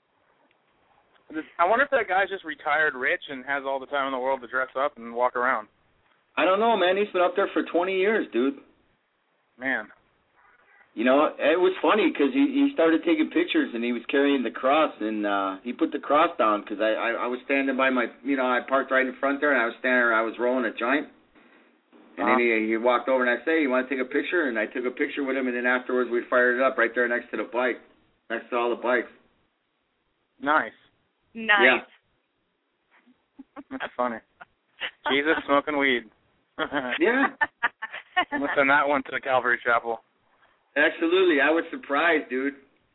Speaker 4: I wonder if that guy's just retired rich and has all the time in the world to dress up and walk around.
Speaker 2: I don't know, man. He's been up there for 20 years, dude.
Speaker 4: Man.
Speaker 2: It was funny because he started taking pictures and he was carrying the cross, and he put the cross down because I was standing by my, I parked right in front there, and I was rolling a joint. And then he walked over and I said, hey, you want to take a picture? And I took a picture with him, and then afterwards we fired it up right there next to the bike, next to all the bikes.
Speaker 4: Nice.
Speaker 3: Nice.
Speaker 2: Yeah.
Speaker 4: That's funny. Jesus smoking weed.
Speaker 2: Yeah.
Speaker 4: Let's send that one to the Calvary Chapel.
Speaker 2: Absolutely. I was surprised, dude.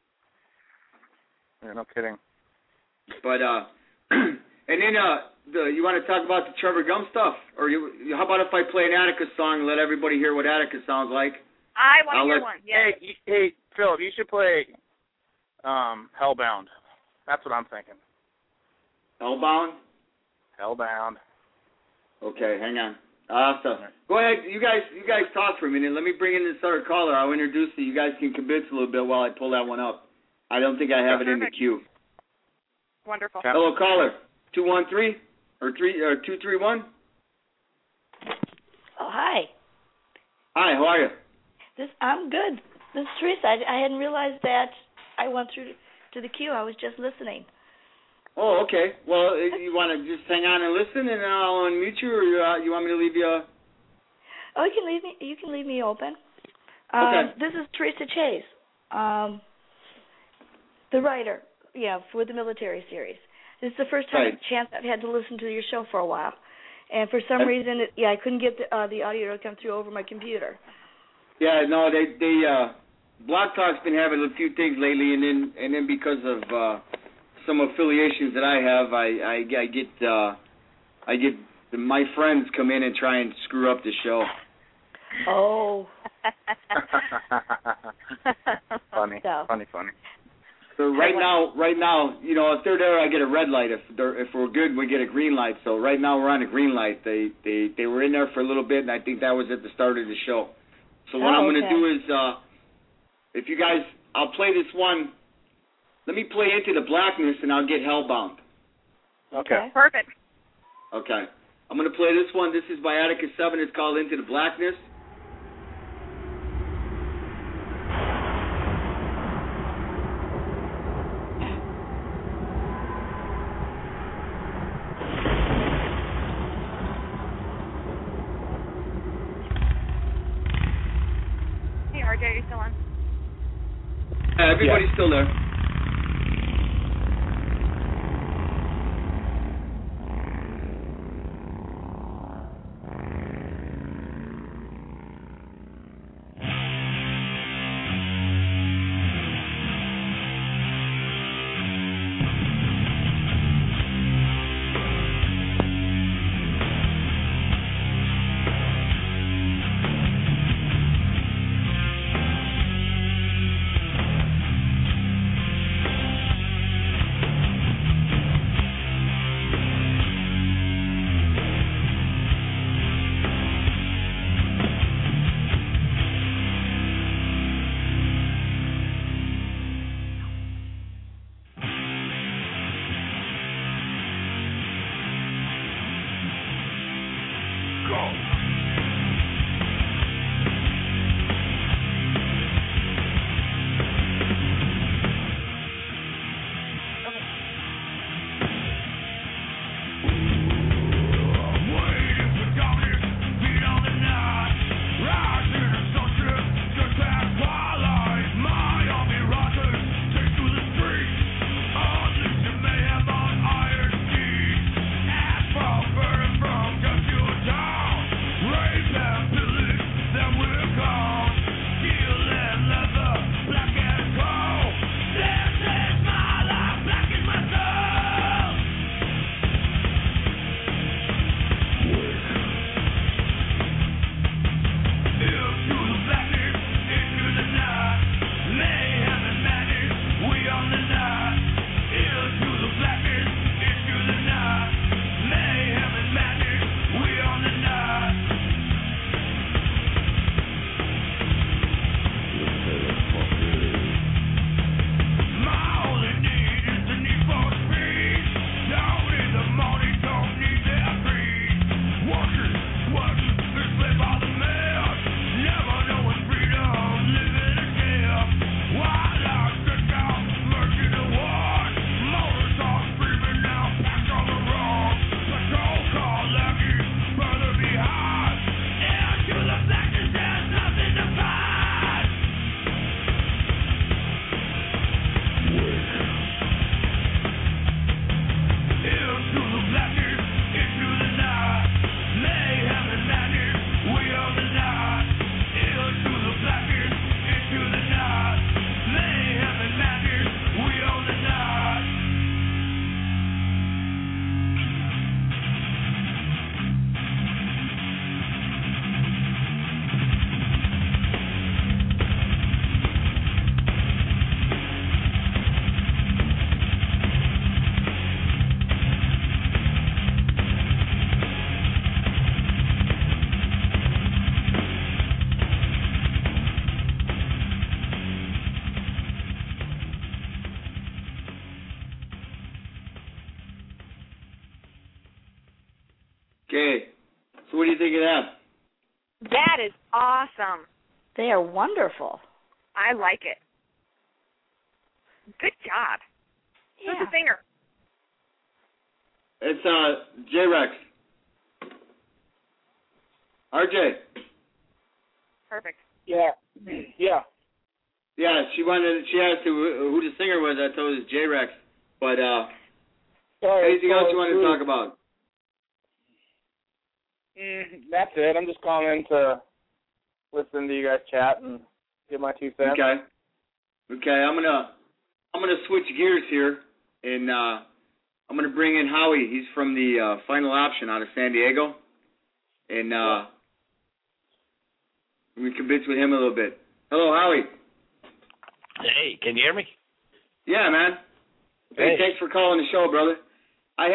Speaker 4: Yeah, no kidding.
Speaker 2: But, and then, you want to talk about the Trevor Gum stuff? Or how about if I play an Attica song and let everybody hear what Attica sounds like?
Speaker 3: I want to hear one. Yeah.
Speaker 4: Hey, Philip, you should play Hellbound. That's what I'm thinking.
Speaker 2: Hellbound?
Speaker 4: Hellbound.
Speaker 2: Okay, hang on. Awesome. Go ahead. You guys talk for a minute. Let me bring in this other caller. I'll introduce you. You guys can convince a little bit while I pull that one up. I don't think I have it in the queue.
Speaker 3: Wonderful.
Speaker 2: Hello, caller. 213 or 231.
Speaker 5: Oh, hi.
Speaker 2: Hi. How are you?
Speaker 5: I'm good. This is Teresa. I hadn't realized that I went through to the queue. I was just listening.
Speaker 2: Oh, okay. Well, you want to just hang on and listen, and I'll unmute you, or you want me to leave you?
Speaker 5: Oh, you can leave me open.
Speaker 2: Okay.
Speaker 5: This is Teresa Chase, the writer, for the military series. This is the first chance I've had to listen to your show for a while, and for some reason, I couldn't get the audio to come through over my computer.
Speaker 2: Yeah, no, they Blog Talk's been having a few things lately, and then because of some affiliations that I have, I get my friends come in and try and screw up the show.
Speaker 5: Oh.
Speaker 4: Funny.
Speaker 2: So right now, if they're there, I get a red light. If we're good, we get a green light. So right now we're on a green light. They were in there for a little bit, and I think that was at the start of the show. So what I'm going to do is, if you guys, I'll play this one. Let me play Into the Blackness, and I'll get Hellbound.
Speaker 4: Okay.
Speaker 3: Perfect.
Speaker 2: Okay. I'm going to play this one. This is by Attica 7. It's called Into the Blackness.
Speaker 3: Hey, RJ, are you still on?
Speaker 2: Everybody's still there. Okay. So what do you think of that?
Speaker 3: That is awesome.
Speaker 5: They are wonderful.
Speaker 3: I like it. Good job.
Speaker 5: Yeah.
Speaker 3: Who's the singer?
Speaker 2: It's J-Rex. RJ.
Speaker 3: Perfect.
Speaker 4: Yeah.
Speaker 2: Yeah, she asked who the singer was. I told her it was J-Rex. But anything else you want to talk about?
Speaker 4: That's it. I'm just calling in to listen to you guys chat and give my 2 cents.
Speaker 2: Okay. I'm gonna switch gears here, and I'm gonna bring in Howie. He's from the Final Option out of San Diego, and we convinced with him a little bit. Hello, Howie.
Speaker 6: Hey, can you hear me?
Speaker 2: Yeah, man. Hey, thanks for calling the show, brother. I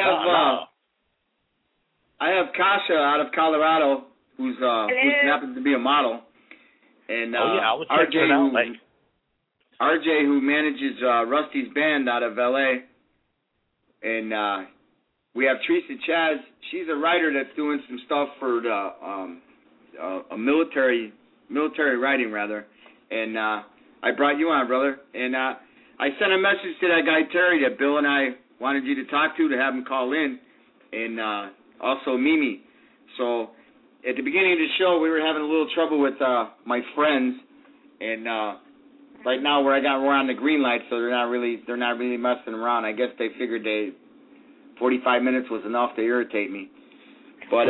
Speaker 2: have Kasha out of Colorado, who happens to be a model, and
Speaker 6: I was checking it out.
Speaker 2: RJ, who manages Rusty's band out of LA, and we have Teresa Chaz. She's a writer that's doing some stuff for the a military writing rather, and I brought you on, brother, and I sent a message to that guy Terry that Bill and I wanted you to talk to have him call in, and also Mimi. So at the beginning of the show, we were having a little trouble with my friends, and right now we're on the green light, so they're not really messing around. I guess they figured 45 minutes was enough to irritate me. But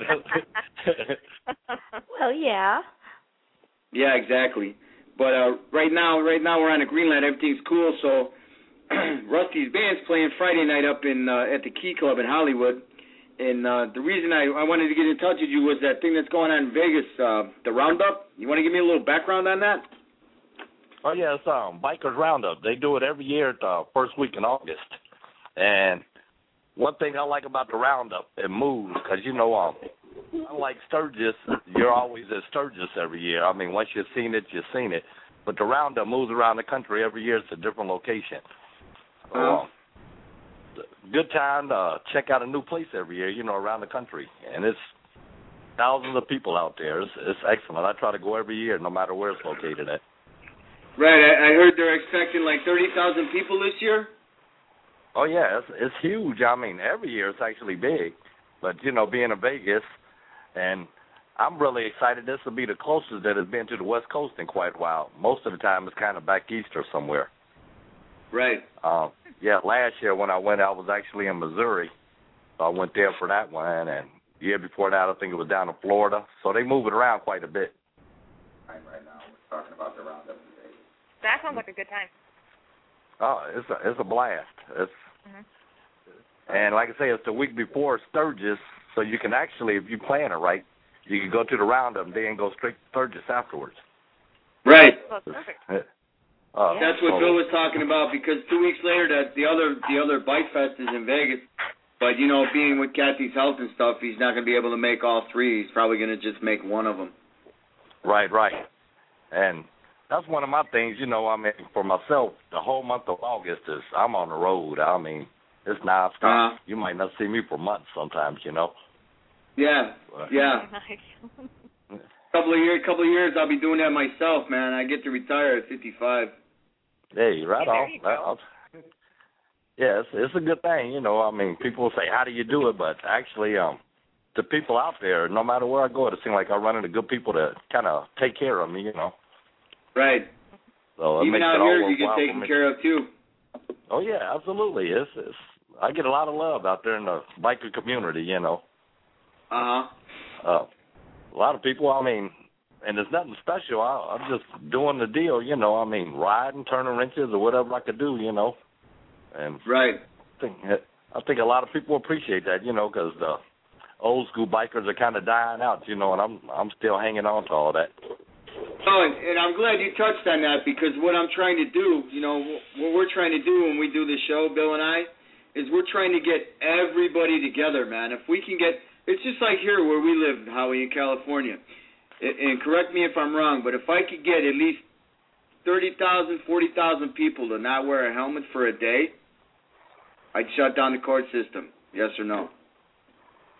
Speaker 5: well, yeah.
Speaker 2: Yeah, exactly. But right now we're on the green light. Everything's cool. So Rusty's band's playing Friday night up at the Key Club in Hollywood. And the reason I wanted to get in touch with you was that thing that's going on in Vegas, the Roundup. You want to give me a little background on that?
Speaker 6: Oh, yeah, it's Bikers Roundup. They do it every year at the first week in August. And one thing I like about the Roundup, it moves, because, unlike Sturgis, you're always at Sturgis every year. I mean, once you've seen it, you've seen it. But the Roundup moves around the country every year. It's a different location. Good time to check out a new place every year, around the country. And it's thousands of people out there. It's excellent. I try to go every year, no matter where it's located at.
Speaker 2: Right. I heard they're expecting like 30,000 people this year.
Speaker 6: Oh, yeah. It's huge. I mean, every year it's actually big. But, being in Vegas, and I'm really excited. This will be the closest that it's been to the West Coast in quite a while. Most of the time it's kind of back east or somewhere.
Speaker 2: Right.
Speaker 6: Yeah, last year when I went, I was actually in Missouri. So I went there for that one, and the year before that, I think it was down in Florida. So they move it around quite a bit.
Speaker 2: Right now, we're talking about the Roundup today.
Speaker 3: That sounds like a good time.
Speaker 6: Oh, it's a blast. And like I say, it's the week before Sturgis, so you can actually, if you plan it right, you can go to the Roundup and then go straight to Sturgis afterwards.
Speaker 2: Right.
Speaker 3: Well, that's perfect.
Speaker 2: That's what Bill was talking about, because 2 weeks later, the other Bike Fest is in Vegas. But, being with Kathy's health and stuff, he's not going to be able to make all three. He's probably going to just make one of them.
Speaker 6: Right. And that's one of my things, for myself, the whole month of August is I'm on the road. I mean, it's nonstop. You might not see me for months sometimes,
Speaker 2: Yeah.
Speaker 3: Nice.
Speaker 2: Couple of years, I'll be doing that myself, man. I get to retire at 55.
Speaker 6: Hey, right
Speaker 3: There you go.
Speaker 6: on. Yeah, it's a good thing, I mean, people say, how do you do it? But actually, the people out there, no matter where I go, it seems like I run into good people that kind of take care of me,
Speaker 2: Right.
Speaker 6: So
Speaker 2: even out here, you get taken care of too.
Speaker 6: Oh yeah, absolutely. It's I get a lot of love out there in the biker community, A lot of people. I mean, and there's nothing special. I'm just doing the deal, I mean, riding, turning wrenches, or whatever I could do, And
Speaker 2: right.
Speaker 6: I think a lot of people appreciate that, because the old school bikers are kind of dying out, and I'm still hanging on to all that.
Speaker 2: Oh, and I'm glad you touched on that, because what I'm trying to do, what we're trying to do when we do the show, Bill and I, is we're trying to get everybody together, man. If we can get, it's just like here where we live, Howie, in California. And correct me if I'm wrong, but if I could get at least 30,000, 40,000 people to not wear a helmet for a day, I'd shut down the court system. Yes or no?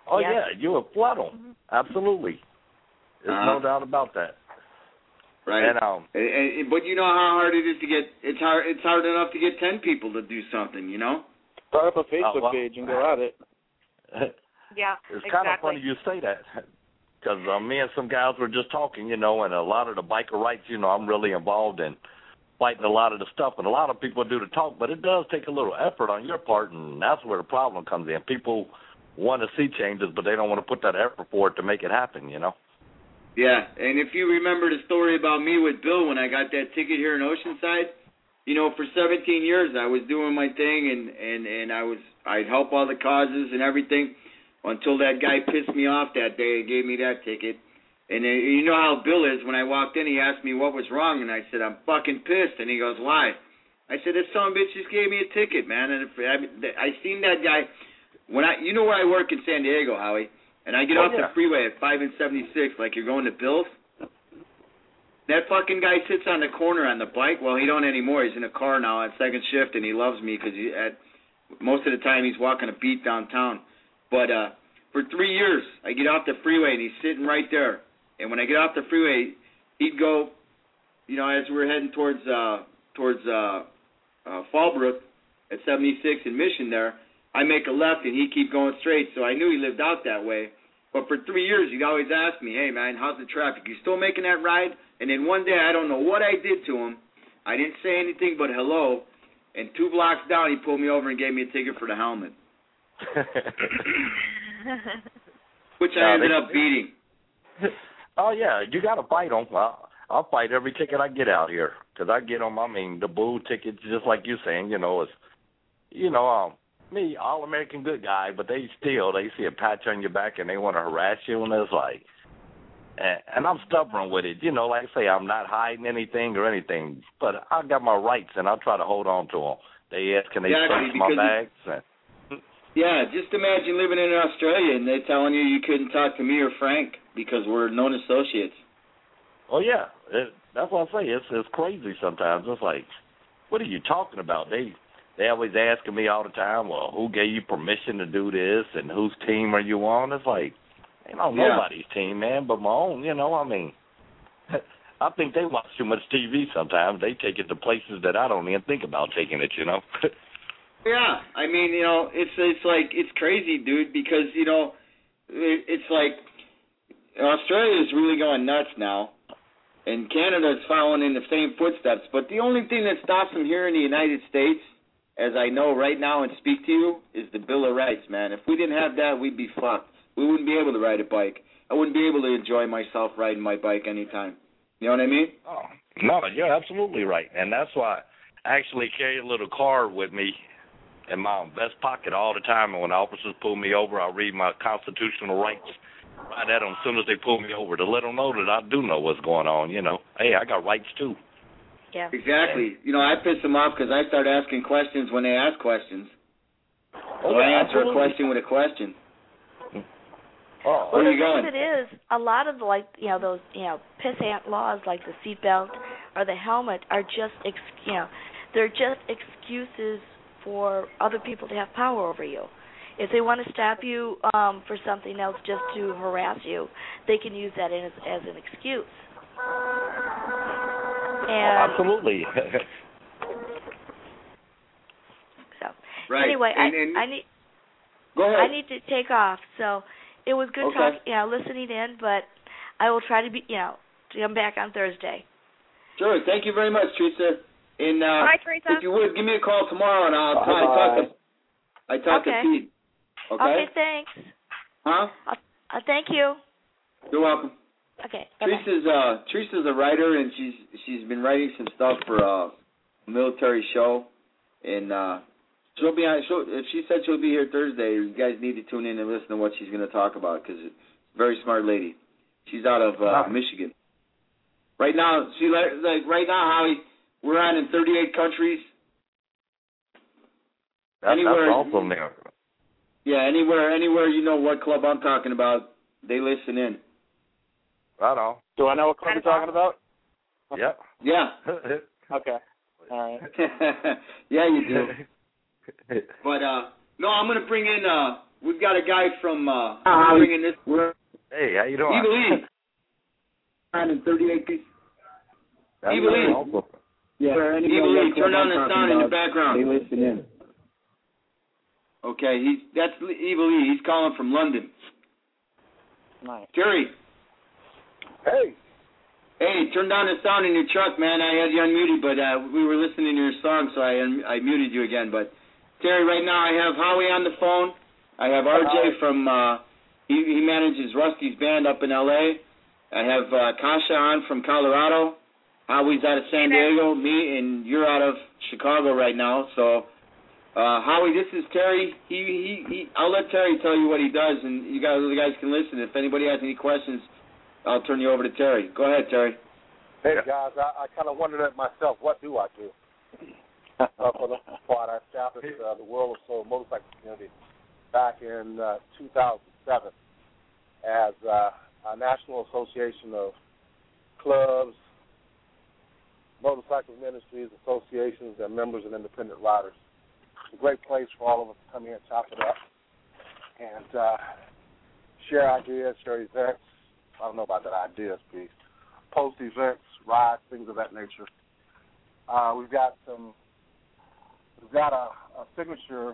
Speaker 6: Oh, yeah, you would flood them. Absolutely. There's no doubt about that.
Speaker 2: Right.
Speaker 6: And,
Speaker 2: but you know how hard it is to get, it's hard enough to get 10 people to do something, you know?
Speaker 4: Start up a Facebook page and go at it.
Speaker 3: Yeah,
Speaker 6: it's kind of funny you say that, because me and some guys were just talking, and a lot of the biker rights, I'm really involved in fighting a lot of the stuff, and a lot of people do the talk, but it does take a little effort on your part, and that's where the problem comes in. People want to see changes, but they don't want to put that effort for it to make it happen,
Speaker 2: Yeah, and if you remember the story about me with Bill when I got that ticket here in Oceanside, for 17 years I was doing my thing and I'd help all the causes and everything until that guy pissed me off that day and gave me that ticket. And you know how Bill is. When I walked in, he asked me what was wrong, and I said, I'm fucking pissed. And he goes, why? I said, this son of a bitch just gave me a ticket, man. And I seen that guy when you know where I work in San Diego, Howie. And I get off the freeway at 5 and 76 like you're going to Bill's. That fucking guy sits on the corner on the bike. Well, he don't anymore. He's in a car now on second shift, and he loves me because most of the time he's walking a beat downtown. But for 3 years, I get off the freeway, and he's sitting right there. And when I get off the freeway, he'd go, as we're heading towards Fallbrook at 76 in Mission there, I make a left, and he'd keep going straight. So I knew he lived out that way. But for 3 years, he'd always ask me, hey, man, how's the traffic? You still making that ride? And then one day, I don't know what I did to him. I didn't say anything but hello. And 2 blocks down, he pulled me over and gave me a ticket for the helmet. Which I ended up beating.
Speaker 6: Oh, yeah, you got to fight them. I'll fight every ticket I get out here because I get them, the boo tickets, just like you're saying, it's, me, all-American good guy, but they see a patch on your back and they want to harass you, and it's like, and I'm stubborn with it. Like I say, I'm not hiding anything or anything, but I got my rights, and I'll try to hold on to them. They ask, can they search my bags?
Speaker 2: Yeah, just imagine living in Australia and they're telling you couldn't talk to me or Frank because we're known associates.
Speaker 6: Oh, yeah. That's what I say. It's crazy sometimes. It's like, what are you talking about? They always asking me all the time, well, who gave you permission to do this and whose team are you on? It's like, ain't on nobody's team, man, but my own, I think they watch too much TV sometimes. They take it to places that I don't even think about taking it,
Speaker 2: Yeah, it's crazy, dude, because, it's like Australia's really going nuts now, and Canada's following in the same footsteps, but the only thing that stops them here in the United States, as I know right now and speak to you, is the Bill of Rights, man. If we didn't have that, we'd be fucked. We wouldn't be able to ride a bike. I wouldn't be able to enjoy myself riding my bike anytime. You know what I mean?
Speaker 6: Oh, no, you're absolutely right, and that's why I actually carry a little card with me in my vest pocket all the time, and when officers pull me over, I'll read my constitutional rights right at them as soon as they pull me over to let them know that I do know what's going on, Hey, I got rights, too.
Speaker 5: Yeah.
Speaker 2: Exactly. I piss them off because I start asking questions when they ask questions. So I answer a question with a question.
Speaker 6: Oh,
Speaker 2: where are you going?
Speaker 5: The thing it is, a lot of those pissant laws like the seatbelt or the helmet are just they're just excuses for other people to have power over you. If they want to stop you for something else just to harass you, they can use that as an excuse. And
Speaker 6: absolutely.
Speaker 5: So
Speaker 2: right.
Speaker 5: Anyway,
Speaker 2: and
Speaker 5: I need.
Speaker 2: Go ahead.
Speaker 5: I need to take off. So it was good listening in, but I will try to to come back on Thursday.
Speaker 2: Sure. Thank you very much, Teresa. And
Speaker 3: bye, Teresa.
Speaker 2: If you would, give me a call tomorrow, and I'll talk to Pete. Okay.
Speaker 5: Okay. Thanks.
Speaker 2: Huh?
Speaker 5: Thank you.
Speaker 2: You're welcome.
Speaker 5: Okay.
Speaker 2: Teresa's a writer, and she's been writing some stuff for a military show, and she'll be on. If she said she'll be here Thursday, you guys need to tune in and listen to what she's going to talk about because she's a very smart lady. She's out of Michigan. Right now, Howie, we're on in 38 countries.
Speaker 6: That's awesome there.
Speaker 2: Yeah, anywhere you know what club I'm talking about, they listen in.
Speaker 6: Right on.
Speaker 4: Do I know what club you're talking about?
Speaker 6: Yep.
Speaker 2: Yeah.
Speaker 4: Okay. All right.
Speaker 2: Yeah, you do. But no, I'm gonna bring in we've got a guy from bringing this.
Speaker 6: Hey, how you doing?
Speaker 2: Evil E.
Speaker 7: 38 pieces.
Speaker 2: Evil E.
Speaker 7: Yeah.
Speaker 2: Evil E, turn on the sound in the background.
Speaker 7: They listen in.
Speaker 2: Okay, that's Evil E. He's calling from London.
Speaker 4: Nice.
Speaker 2: Terry.
Speaker 8: Hey.
Speaker 2: Hey, turn down the sound in your truck, man. I had you unmuted, but we were listening to your song, so I muted you again. But Terry, right now I have Howie on the phone. I have RJ from he manages Rusty's band up in L.A. I have Kasha on from Colorado. Howie's out of San Diego. Me and you're out of Chicago right now. So Howie, this is Terry. I'll let Terry tell you what he does, and you guys can listen. If anybody has any questions, I'll turn you over to Terry. Go ahead, Terry.
Speaker 8: Hey, guys, I kind of wondered at myself, what do I do? For the most part, I established the World of Soul motorcycle community back in 2007 as a national association of clubs, motorcycle ministries, associations, and members and independent riders. It's a great place for all of us to come here and chop it up and share ideas, share events. I don't know about that ideas piece. Post events, rides, things of that nature. We've got a signature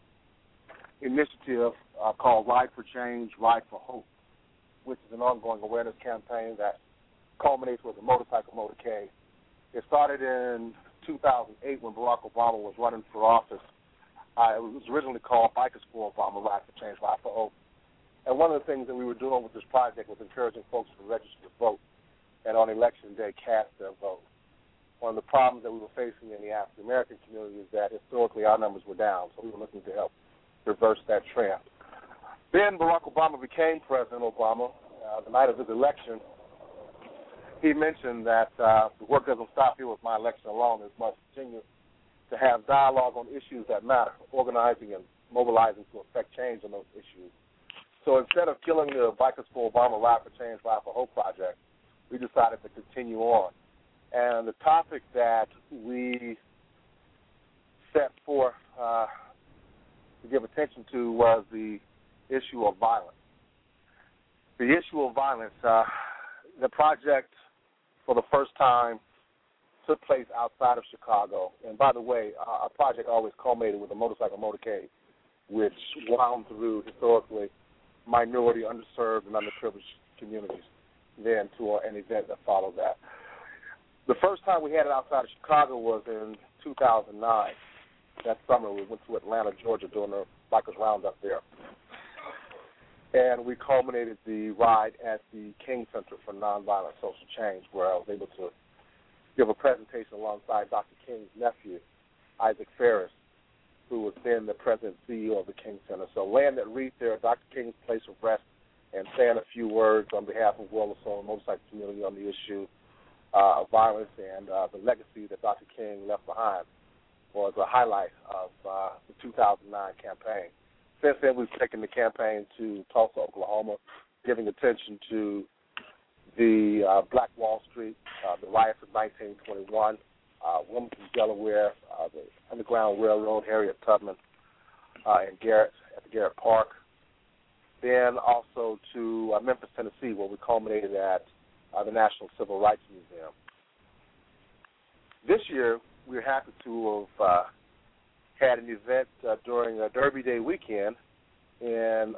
Speaker 8: initiative called Ride for Change, Ride for Hope, which is an ongoing awareness campaign that culminates with the motorcycle motorcade. It started in 2008 when Barack Obama was running for office. It was originally called Bikers for Obama, Ride for Change, Ride for Hope. And one of the things that we were doing with this project was encouraging folks to register to vote and on election day cast their vote. One of the problems that we were facing in the African American community is that historically our numbers were down, so we were looking to help reverse that trend. Then Barack Obama became President Obama. The night of his election, he mentioned that the work doesn't stop here with my election alone. It must continue to have dialogue on issues that matter, organizing and mobilizing to effect change on those issues. So instead of killing the Bikers for Obama Ride for Change, Ride for Hope project, we decided to continue on. And the topic that we set forth to give attention to was the issue of violence. The issue of violence, the project for the first time took place outside of Chicago. And by the way, our project always culminated with a motorcycle motorcade, which wound through historically minority, underserved, and underprivileged communities, then to an event that followed that. The first time we had it outside of Chicago was in 2009. That summer we went to Atlanta, Georgia, doing the Bikers Roundup there. And we culminated the ride at the King Center for Nonviolent Social Change, where I was able to give a presentation alongside Dr. King's nephew, Isaac Ferris, who was then the president and CEO of the King Center. So laying that wreath there at Dr. King's place of rest and saying a few words on behalf of World of Soul and motorcycle community on the issue of violence and the legacy that Dr. King left behind was a highlight of the 2009 campaign. Since then, we've taken the campaign to Tulsa, Oklahoma, giving attention to the Black Wall Street, the riots of 1921, Wilmington, Delaware, the Underground Railroad, Harriet Tubman, and Garrett at the Garrett Park. Then also to Memphis, Tennessee, where we culminated at the National Civil Rights Museum. This year, we're happy to have had an event during Derby Day weekend in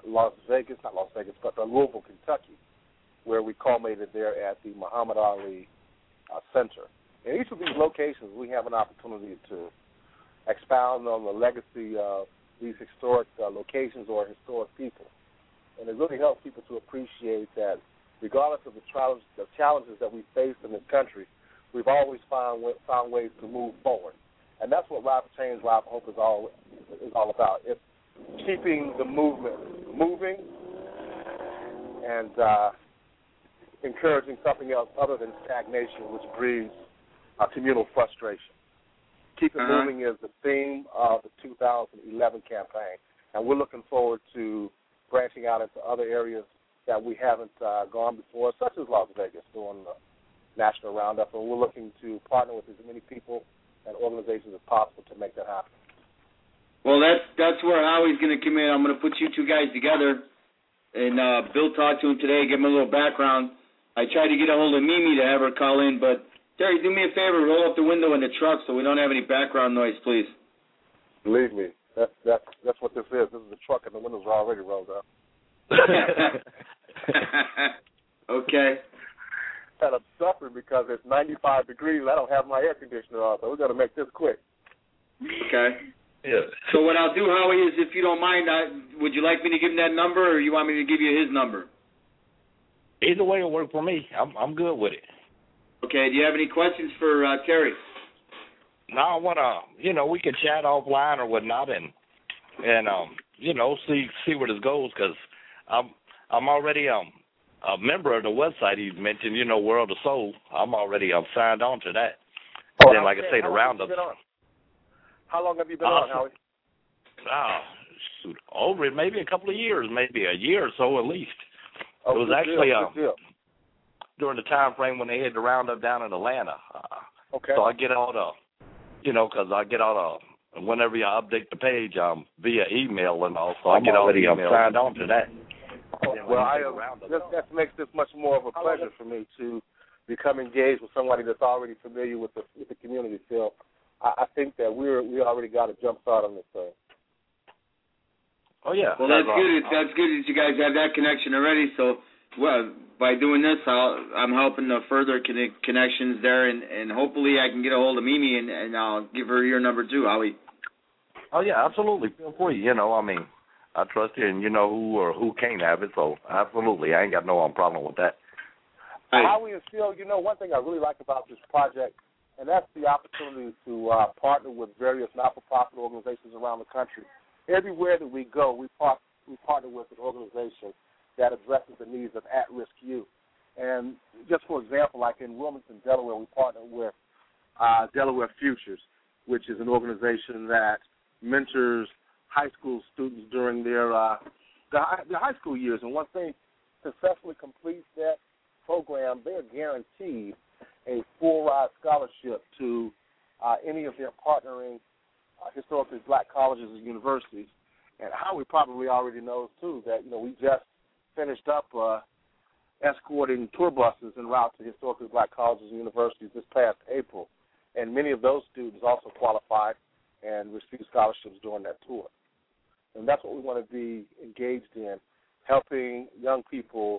Speaker 8: Louisville, Kentucky, where we culminated there at the Muhammad Ali Center. In each of these locations, we have an opportunity to expound on the legacy of these historic locations or historic people. And it really helps people to appreciate that regardless of the challenges that we face in this country, we've always found ways to move forward. And that's what Ride for Change, Ride for Hope is all about. It's keeping the movement moving and encouraging something else other than stagnation, which breeds communal frustration. Keep it moving is the theme of the 2011 campaign, and we're looking forward to branching out into other areas that we haven't gone before, such as Las Vegas, doing the National Roundup, and we're looking to partner with as many people and organizations as possible to make that happen.
Speaker 2: Well, that's where Howie's going to come in. I'm going to put you two guys together, and Bill talked to him today, give him a little background. I tried to get a hold of Mimi to have her call in, but Terry, do me a favor, roll up the window in the truck so we don't have any background noise, please.
Speaker 8: Believe me, that's what this is. This is the truck, and the windows are already rolled up.
Speaker 2: Okay.
Speaker 8: And I'm suffering because it's 95 degrees. I don't have my air conditioner on, so we're going to make this quick.
Speaker 2: Okay.
Speaker 6: Yeah.
Speaker 2: So what I'll do, Howie, is if you don't mind, would you like me to give him that number, or you want me to give you his number?
Speaker 6: Either way will work for me. I'm good with it.
Speaker 2: Okay. Do you have any questions for Terry?
Speaker 6: No, I want to, we can chat offline or whatnot, and see where this goes, because I'm already a member of the website he's mentioned, World of Soul. I'm already signed on to that.
Speaker 8: Oh,
Speaker 6: then, like I say, the roundup.
Speaker 8: How long have you been on, Howie?
Speaker 6: Over maybe a couple of years, maybe a year or so at least.
Speaker 8: Oh,
Speaker 6: it was actually during the time frame when they had the roundup down in Atlanta.
Speaker 8: Okay.
Speaker 6: So I get all the, because I get all the, whenever you update the page via email and all, so I get all the emails. Signed on to that.
Speaker 8: Well, that makes this much more of a pleasure for me to become engaged with somebody that's already familiar with the community. So I think that we already got a jump start on this thing.
Speaker 6: Oh yeah.
Speaker 2: Well, that's good. That's good that you guys have that connection already. So, by doing this, I'm helping to further connections there, and hopefully I can get a hold of Mimi and I'll give her your number too, Howie.
Speaker 6: Oh yeah, absolutely. Feel free. I trust you, and you know who can't have it. So absolutely, I ain't got no problem with that.
Speaker 8: Howie and Phil, one thing I really like about this project, and that's the opportunity to partner with various not-for-profit organizations around the country. Everywhere that we go, we partner with an organization that addresses the needs of at-risk youth. And just for example, like in Wilmington, Delaware, we partner with Delaware Futures, which is an organization that mentors high school students during their high school years. And once they successfully complete that program, they are guaranteed a full-ride scholarship to any of their partnering historically black colleges and universities. And Howie probably already knows, too, that, we just finished up escorting tour buses en route to historically black colleges and universities this past April. And many of those students also qualified and received scholarships during that tour. And that's what we want to be engaged in, helping young people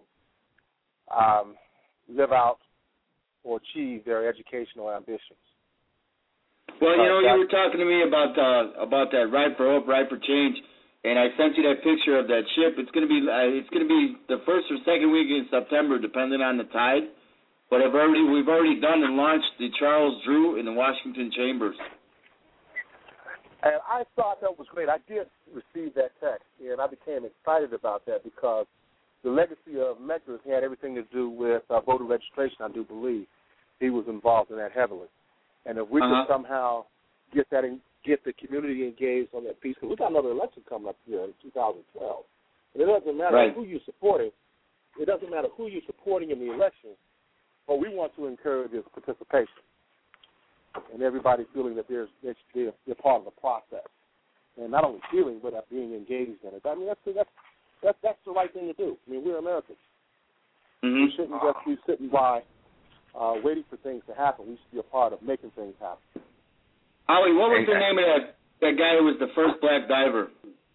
Speaker 8: live out or achieve their educational ambitions.
Speaker 2: Well, you were talking to me about that Ride for Hope, Ride for Change, and I sent you that picture of that ship. It's going to be the first or second week in September, depending on the tide. But we've already done and launched the Charles Drew in the Washington Chambers.
Speaker 8: And I thought that was great. I did receive that text, and I became excited about that because the legacy of Medgar had everything to do with voter registration, I do believe. He was involved in that heavily. And if we could somehow get the community engaged on that piece, because we got another election coming up here in 2012. And it doesn't matter who you're supporting. It doesn't matter who you're supporting in the election, but we want to encourage is participation. And everybody feeling that they're part of the process, and not only feeling but being engaged in it. I mean, that's the right thing to do. I mean, we're Americans.
Speaker 2: Mm-hmm.
Speaker 8: We shouldn't just be sitting by waiting for things to happen. We should be a part of making things happen.
Speaker 2: Howie, what was the name of that guy who was the first black diver?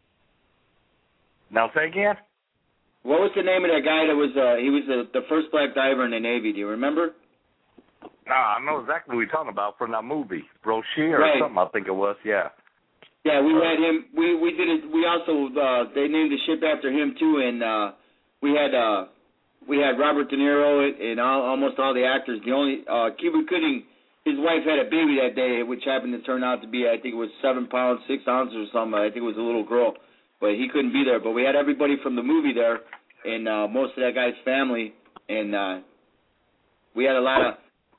Speaker 6: Now say again.
Speaker 2: What was the name of that guy that was he was the first black diver in the Navy? Do you remember?
Speaker 6: I know exactly what you're talking about from that movie, Brochure or something, I think it was, yeah.
Speaker 2: Yeah, we had him. We did it. We also they named the ship after him too, and we had Robert De Niro and almost all the actors. The only Cuba Gooding, his wife had a baby that day, which happened to turn out to be, I think it was 7 pounds 6 ounces or something. I think it was a little girl, but he couldn't be there. But we had everybody from the movie there, and most of that guy's family, and we had a lot.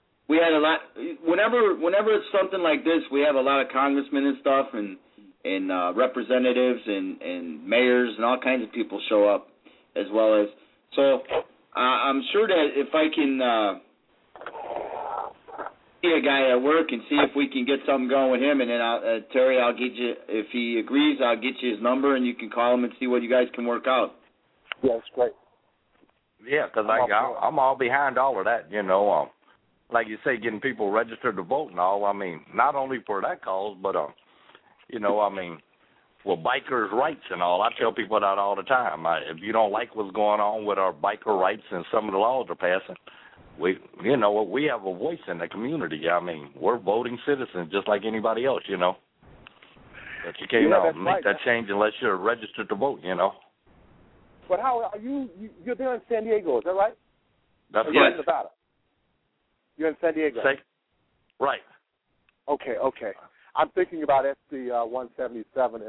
Speaker 2: Whenever it's something like this, we have a lot of congressmen and stuff, and representatives and mayors and all kinds of people show up, as well as. So I'm sure that if I can see a guy at work and see if we can get something going with him, and then Terry, I'll get you, if he agrees, I'll get you his number, and you can call him and see what you guys can work out.
Speaker 8: Yeah, that's great.
Speaker 6: Yeah, because I'm all behind all of that, you know. Like you say, getting people registered to vote and all. I mean, not only for that cause, but, you know, I mean, for bikers' rights and all. I tell people that all the time. If you don't like what's going on with our biker rights and some of the laws are passing, we have a voice in the community. I mean, we're voting citizens just like anybody else, you know. But you can't make that change unless you're registered to vote, you know.
Speaker 8: But how are you're there in San Diego, is that right?
Speaker 6: That's
Speaker 8: right.
Speaker 6: right.
Speaker 8: In Nevada. You're in San Diego.
Speaker 6: Right.
Speaker 8: Okay. I'm thinking about SB 177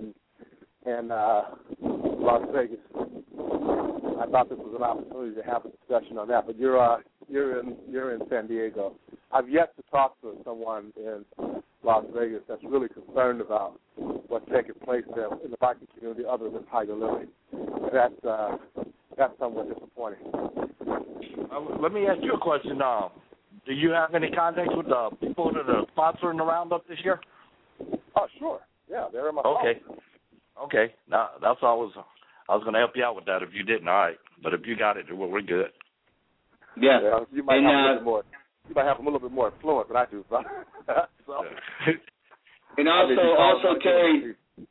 Speaker 8: in Las Vegas. I thought this was an opportunity to have a discussion on that, but you're in San Diego. I've yet to talk to someone in Las Vegas that's really concerned about what's taking place there in the biking community other than Tiger Lily. That's somewhat disappointing.
Speaker 6: Let me ask you a question. Do you have any contacts with the people that are sponsoring the roundup this year?
Speaker 8: Oh, sure. Yeah, they're in my phone.
Speaker 6: Okay. Now, that's all I was going to help you out with that if you didn't. All right. But if you got it, we're good.
Speaker 2: Yeah.
Speaker 8: You might have a little bit more. You might have a little bit more influence than I do. So.
Speaker 2: And also Terry,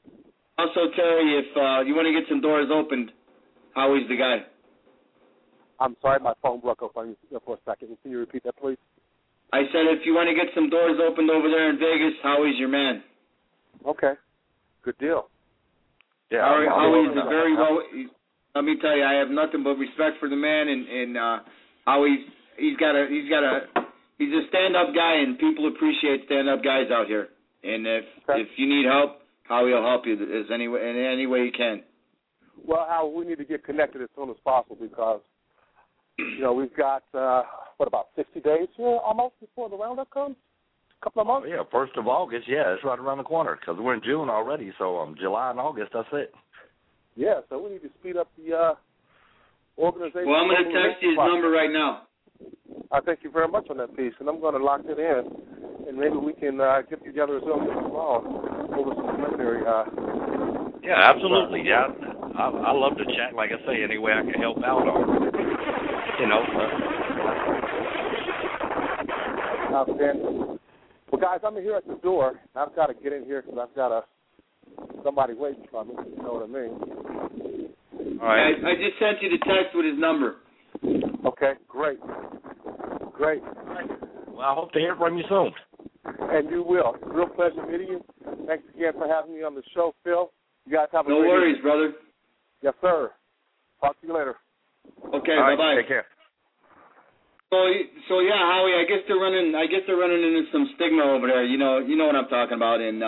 Speaker 2: if you want to get some doors opened, Howie's the guy.
Speaker 8: I'm sorry, my phone broke up on you for a second. Can you repeat that, please?
Speaker 2: I said if you want to get some doors opened over there in Vegas, Howie's your man.
Speaker 8: Okay. Good deal.
Speaker 6: Yeah,
Speaker 2: Howie's a very well. Let me tell you, I have nothing but respect for the man, and Howie's he's a stand-up guy, and people appreciate stand-up guys out here. And if you need help, Howie will help you in any way he can.
Speaker 8: Well, Howie, we need to get connected as soon as possible because, you know, we've got, about 60 days here almost before the roundup comes? A couple of months?
Speaker 6: Yeah, 1st of August, yeah, it's right around the corner because we're in June already, so July and August, that's it.
Speaker 8: Yeah, so we need to speed up the organization.
Speaker 2: Well, I'm going to text you his number right now.
Speaker 8: I thank you very much on that piece, and I'm going to lock it in, and maybe we can get together as well as tomorrow over some preliminary.
Speaker 6: Yeah, absolutely. Yeah, I love to chat. Like I say, any way I can help out on, you know.
Speaker 8: Outstanding. Well, guys, I'm here at the door. I've got to get in here because I've got somebody waiting for me. You know what I mean?
Speaker 2: All right. I just sent you the text with his number.
Speaker 8: Okay, great.
Speaker 6: Well, I hope to hear from you soon.
Speaker 8: And you will. It's a real pleasure meeting you. Thanks again for having me on the show, Phil. You guys have a
Speaker 2: No
Speaker 8: great
Speaker 2: worries,
Speaker 8: evening.
Speaker 2: brother.
Speaker 8: Yes, sir. Talk to you later.
Speaker 2: Okay,
Speaker 6: right,
Speaker 2: bye-bye.
Speaker 6: Take care.
Speaker 2: So yeah, Howie, I guess they're running into some stigma over there. You know what I'm talking about. And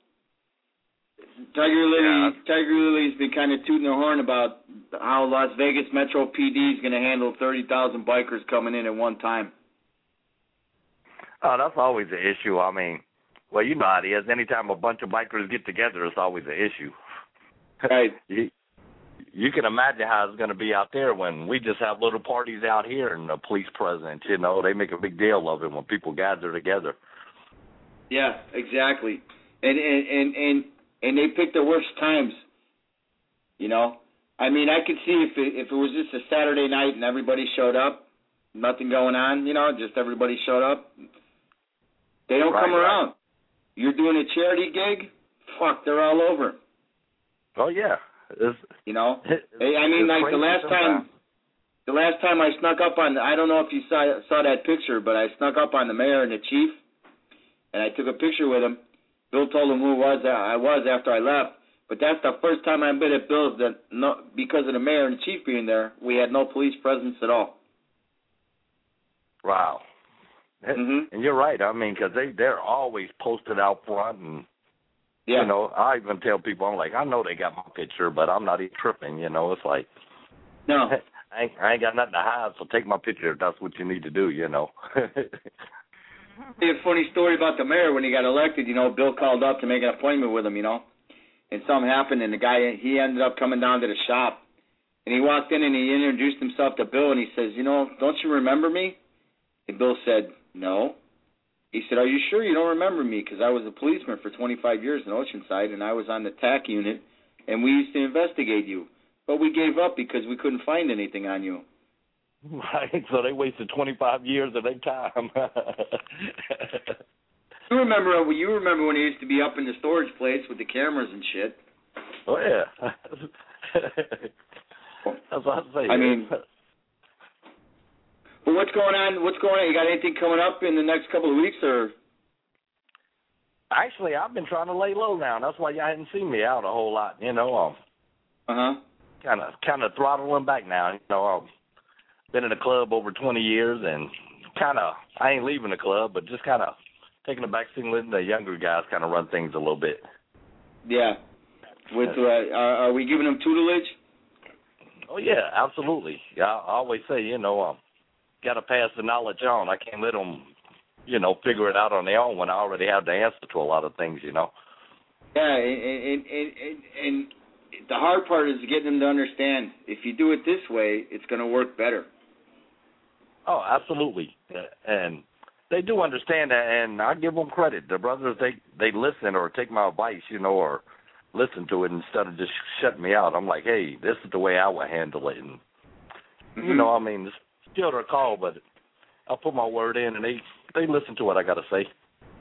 Speaker 2: Tiger Lily's been kind of tooting their horn about how Las Vegas Metro PD is going to handle 30,000 bikers coming in at one time.
Speaker 6: Oh, that's always an issue. I mean, well, you know how it is. Anytime a bunch of bikers get together, it's always an issue.
Speaker 2: Right.
Speaker 6: You can imagine how it's going to be out there when we just have little parties out here and the police present. You know, they make a big deal of it when people gather together.
Speaker 2: Yeah, exactly. And they pick the worst times. You know, I mean, I could see if it was just a Saturday night and everybody showed up, nothing going on. You know, just everybody showed up. They don't come around. You're doing a charity gig? Fuck, they're all over.
Speaker 6: Oh yeah.
Speaker 2: You know, I mean, like the last time I snuck up on, I don't know if you saw that picture, but I snuck up on the mayor and the chief, and I took a picture with him. Bill told him who I was after I left, but that's the first time I've been at Bill's because of the mayor and the chief being there, we had no police presence at all.
Speaker 6: Wow.
Speaker 2: Mm-hmm.
Speaker 6: And you're right. I mean, because they're always posted out front and.
Speaker 2: Yeah.
Speaker 6: You know, I even tell people, I'm like, I know they got my picture, but I'm not even tripping, you know. It's like,
Speaker 2: no,
Speaker 6: I ain't got nothing to hide, so take my picture if that's what you need to do, you know.
Speaker 2: A funny story about the mayor when he got elected, you know, Bill called up to make an appointment with him, you know, and something happened, and the guy, he ended up coming down to the shop, and he walked in and he introduced himself to Bill, and he says, you know, don't you remember me? And Bill said, no. He said, "Are you sure you don't remember me? Because I was a policeman for 25 years in Oceanside, and I was on the TAC unit, and we used to investigate you. But we gave up because we couldn't find anything on you."
Speaker 6: Right, so they wasted 25 years of their time.
Speaker 2: You remember when he used to be up in the storage place with the cameras and shit?
Speaker 6: Oh, yeah. That's what I say.
Speaker 2: I mean, but what's going on? You got anything coming up in the next couple of weeks, or?
Speaker 6: Actually, I've been trying to lay low now. That's why y'all hadn't seen me out a whole lot, you know. Kind of throttling back now. You know, I've been in the club over 20 years, and I ain't leaving the club, but just kind of taking the back seat and letting the younger guys kind of run things a little bit.
Speaker 2: Yeah. Are we giving them tutelage?
Speaker 6: Oh, yeah, absolutely. Yeah, I always say, you know, got to pass the knowledge on. I can't let them, you know, figure it out on their own when I already have the answer to a lot of things, you know.
Speaker 2: Yeah, and the hard part is getting them to understand if you do it this way, it's going to work better.
Speaker 6: Oh, absolutely. And they do understand that, and I give them credit. The brothers, they listen or take my advice, you know, or listen to it instead of just shutting me out. I'm like, hey, this is the way I would handle it. And, you know, I mean, it's still their call, but I'll put my word in, and they listen to what I got to say.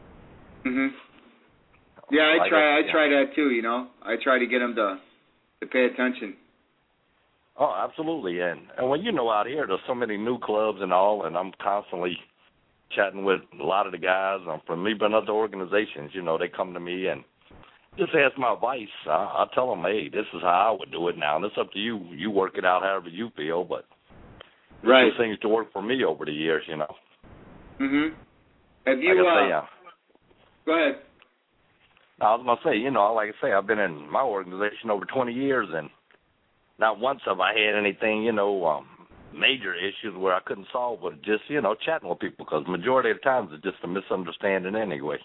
Speaker 2: Yeah, I try that too, you know. I try to get them to pay attention.
Speaker 6: Oh, absolutely. And when you know out here, there's so many new clubs and all, and I'm constantly chatting with a lot of the guys from even other organizations. You know, they come to me and just ask my advice. I tell them, hey, this is how I would do it now, and it's up to you. You work it out however you feel, but
Speaker 2: right.
Speaker 6: It seems to work for me over the years, you know.
Speaker 2: Have you, go ahead.
Speaker 6: I was going to say, you know, like I say, I've been in my organization over 20 years, and not once have I had anything, you know, major issues where I couldn't solve with just, you know, chatting with people, because the majority of the times it's just a misunderstanding anyway.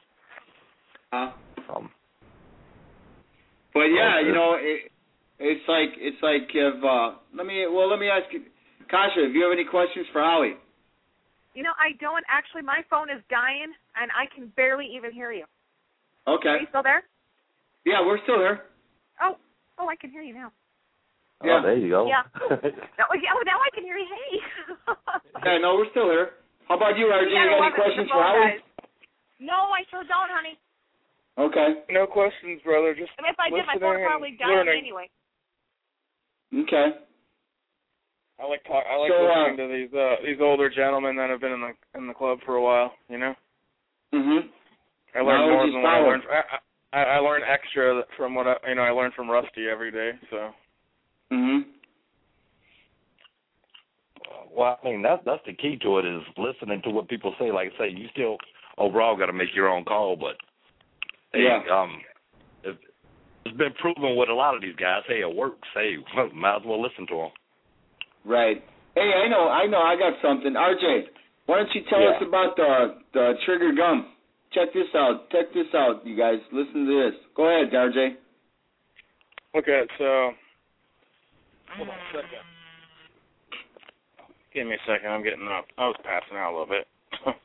Speaker 2: But yeah, you know, it's like if let me ask you, Kasha, if you have any questions for Howie.
Speaker 3: You know, I don't actually. My phone is dying, and I can barely even hear you.
Speaker 2: Okay.
Speaker 3: Are you still there?
Speaker 2: Yeah, we're still here.
Speaker 3: Oh, I can hear you now.
Speaker 6: Yeah. Oh, there you go.
Speaker 3: Yeah. Now I can hear you. Hey.
Speaker 2: Yeah, no, we're still here. How about you, RJ? You got any questions for Howie?
Speaker 3: No, I sure don't, honey.
Speaker 2: Okay.
Speaker 4: No questions, brother. Just
Speaker 3: if I did, my phone would probably die anyway.
Speaker 2: Okay.
Speaker 4: I like listening to these older gentlemen that have been in the club for a while. You know. I learn more than what I learned. I learn extra from what I learn from Rusty every day. So.
Speaker 6: Well, I mean, that's the key to it, is listening to what people say. Like I say, you still overall got to make your own call, but it's been proven with a lot of these guys. Hey, it works. Hey, might as well listen to them. Right.
Speaker 2: Hey, I know. I got something. RJ, why don't you tell us about the trigger gum? Check this out, you guys. Listen to this. Go ahead, RJ.
Speaker 4: Okay, so hold on a second. Give me a second. I'm getting up. I was passing out a little bit.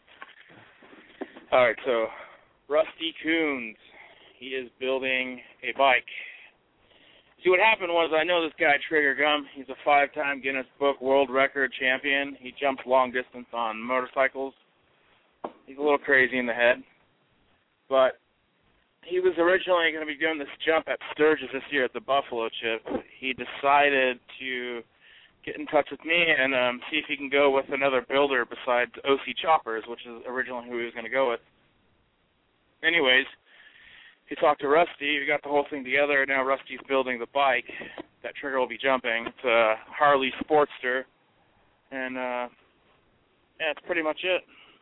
Speaker 4: All right, so Rusty Coons, he is building a bike. See, what happened was, I know this guy, Trigger Gum. He's a 5-time Guinness Book World Record champion. He jumps long distance on motorcycles. He's a little crazy in the head. But he was originally going to be doing this jump at Sturgis this year at the Buffalo Chip. He decided to get in touch with me and see if he can go with another builder besides OC Choppers, which is originally who he was going to go with. Anyways, he talked to Rusty. We got the whole thing together. Now Rusty's building the bike that Trigger will be jumping. It's a Harley Sportster. And, yeah, that's pretty much it.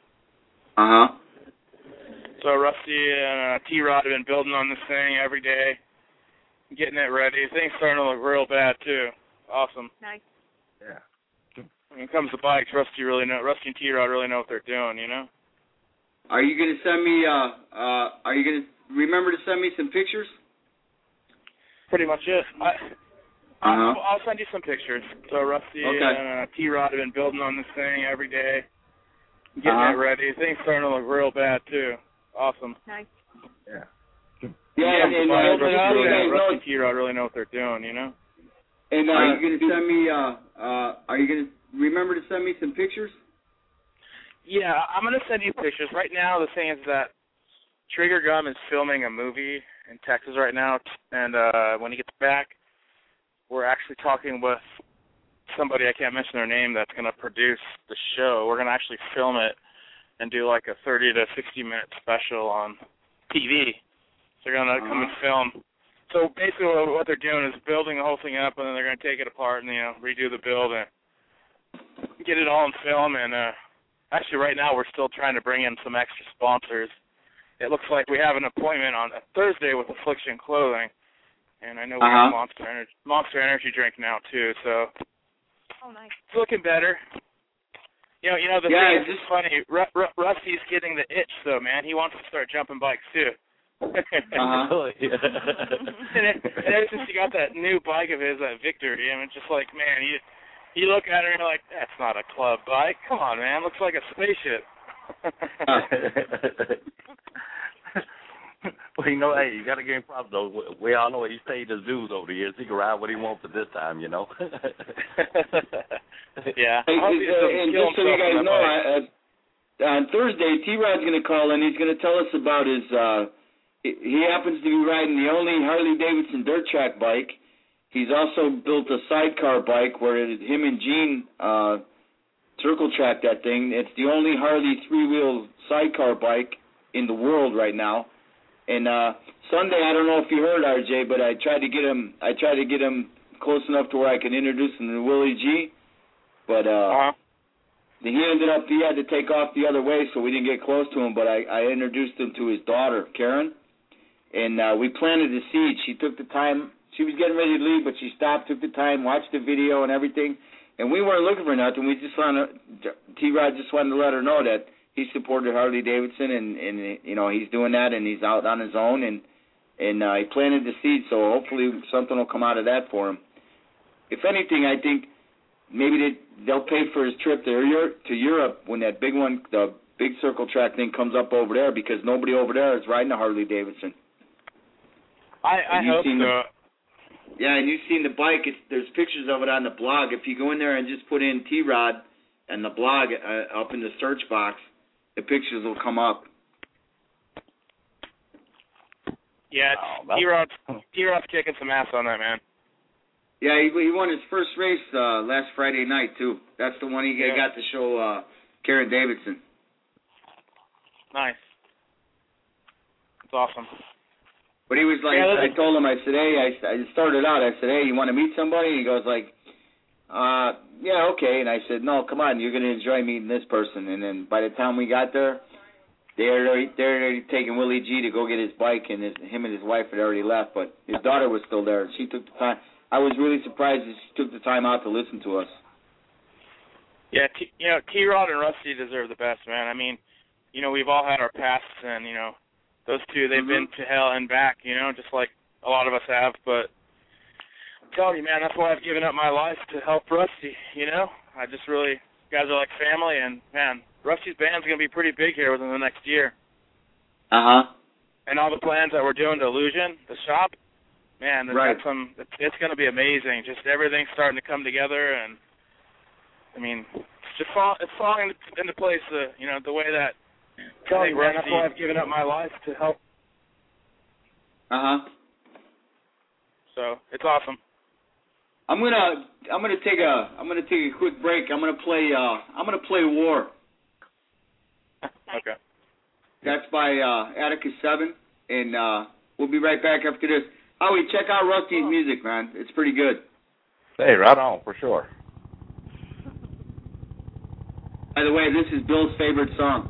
Speaker 4: So Rusty and T-Rod have been building on this thing every day, getting it ready. Things starting to look real bad, too. Awesome.
Speaker 3: Nice.
Speaker 6: Yeah.
Speaker 4: When it comes to bikes, Rusty and T-Rod really know what they're doing, you know?
Speaker 2: Are you going to send me, are you going to remember to send me some pictures?
Speaker 4: Pretty much it. I'll send you some pictures. So Rusty and T-Rod have been building on this thing every day, Getting it ready. Things starting to look real bad too. Awesome.
Speaker 3: Nice.
Speaker 2: Yeah.
Speaker 4: Yeah,
Speaker 2: And
Speaker 4: Rusty T-Rod really know what they're doing, you know.
Speaker 2: And are you gonna send me? Are you gonna remember to send me some pictures?
Speaker 4: Yeah, I'm gonna send you pictures. Right now, the thing is that Trigger Gum is filming a movie in Texas right now, and when he gets back, we're actually talking with somebody, I can't mention their name, that's going to produce the show. We're going to actually film it and do like a 30 to 60-minute special on TV. So they're going to come and film. So basically what they're doing is building the whole thing up, and then they're going to take it apart and, redo the build and get it all in film. And actually right now we're still trying to bring in some extra sponsors. It looks like we have an appointment on a Thursday with Affliction Clothing. And I know we have Monster Energy drink now, too, so...
Speaker 3: Oh, nice.
Speaker 4: It's looking better. The thing is just funny. Rusty's getting the itch, though, man. He wants to start jumping bikes, too. And ever since he got that new bike of his, that Victory, I mean, just like, man, you look at it and you're like, that's not a club bike. Come on, man. Looks like a spaceship.
Speaker 6: Well, hey, you got to give him props, though. We all know he stayed the zoos over the years. He can ride what he wants at this time,
Speaker 4: Yeah.
Speaker 2: And just so you guys know, on Thursday, T-Rod's going to call in. He's going to tell us about his, he happens to be riding the only Harley-Davidson dirt track bike. He's also built a sidecar bike where him and Gene circle track that thing. It's the only Harley three-wheel sidecar bike in the world right now. And Sunday, I don't know if you heard, RJ, but I tried to get him close enough to where I can introduce him to Willie G. But he had to take off the other way, so we didn't get close to him. But I introduced him to his daughter, Karen, and we planted the seed. She took the time. She was getting ready to leave, but she stopped, took the time, watched the video and everything. And we weren't looking for nothing. We just T-Rod just wanted to let her know that he supported Harley Davidson, and he's doing that, and he's out on his own, and he planted the seed, so hopefully something will come out of that for him. If anything, I think maybe they'll pay for his trip to Europe when that big one, the big circle track thing comes up over there, because nobody over there is riding a Harley Davidson.
Speaker 4: I hope so.
Speaker 2: Yeah, and you've seen the bike. There's pictures of it on the blog. If you go in there and just put in T-Rod and the blog up in the search box, the pictures will come up.
Speaker 4: Yeah, T-Rod's kicking some ass on that, man.
Speaker 2: Yeah, he won his first race last Friday night, too. That's the one he got to show Karen Davidson.
Speaker 4: Nice. That's awesome.
Speaker 2: But he was like, I told him, I said, hey, I started out, I said, hey, you want to meet somebody? And he goes like, yeah, okay. And I said, no, come on, you're going to enjoy meeting this person. And then by the time we got there, they're already taking Willie G to go get his bike, and him and his wife had already left, but his daughter was still there. She took the time. I was really surprised that she took the time out to listen to us.
Speaker 4: Yeah, T-Rod and Rusty deserve the best, man. I mean, we've all had our pasts, and, those two, they've been to hell and back, just like a lot of us have, but I'm telling you, man, that's why I've given up my life to help Rusty, I just really, guys are like family, and, man, Rusty's band's going to be pretty big here within the next year. And all the plans that we're doing to Illusion, the shop, man, it's going to be amazing. Just everything's starting to come together, and, I mean, it's falling into place, the way that I think that's why I've given up my life to help. So, it's awesome.
Speaker 2: I'm gonna take a quick break. I'm gonna play War.
Speaker 4: Okay.
Speaker 2: That's by Atticus 7, and we'll be right back after this. Howie, check out Rusty's music, man. It's pretty good.
Speaker 6: Hey, right on, for sure.
Speaker 2: By the way, this is Bill's favorite song.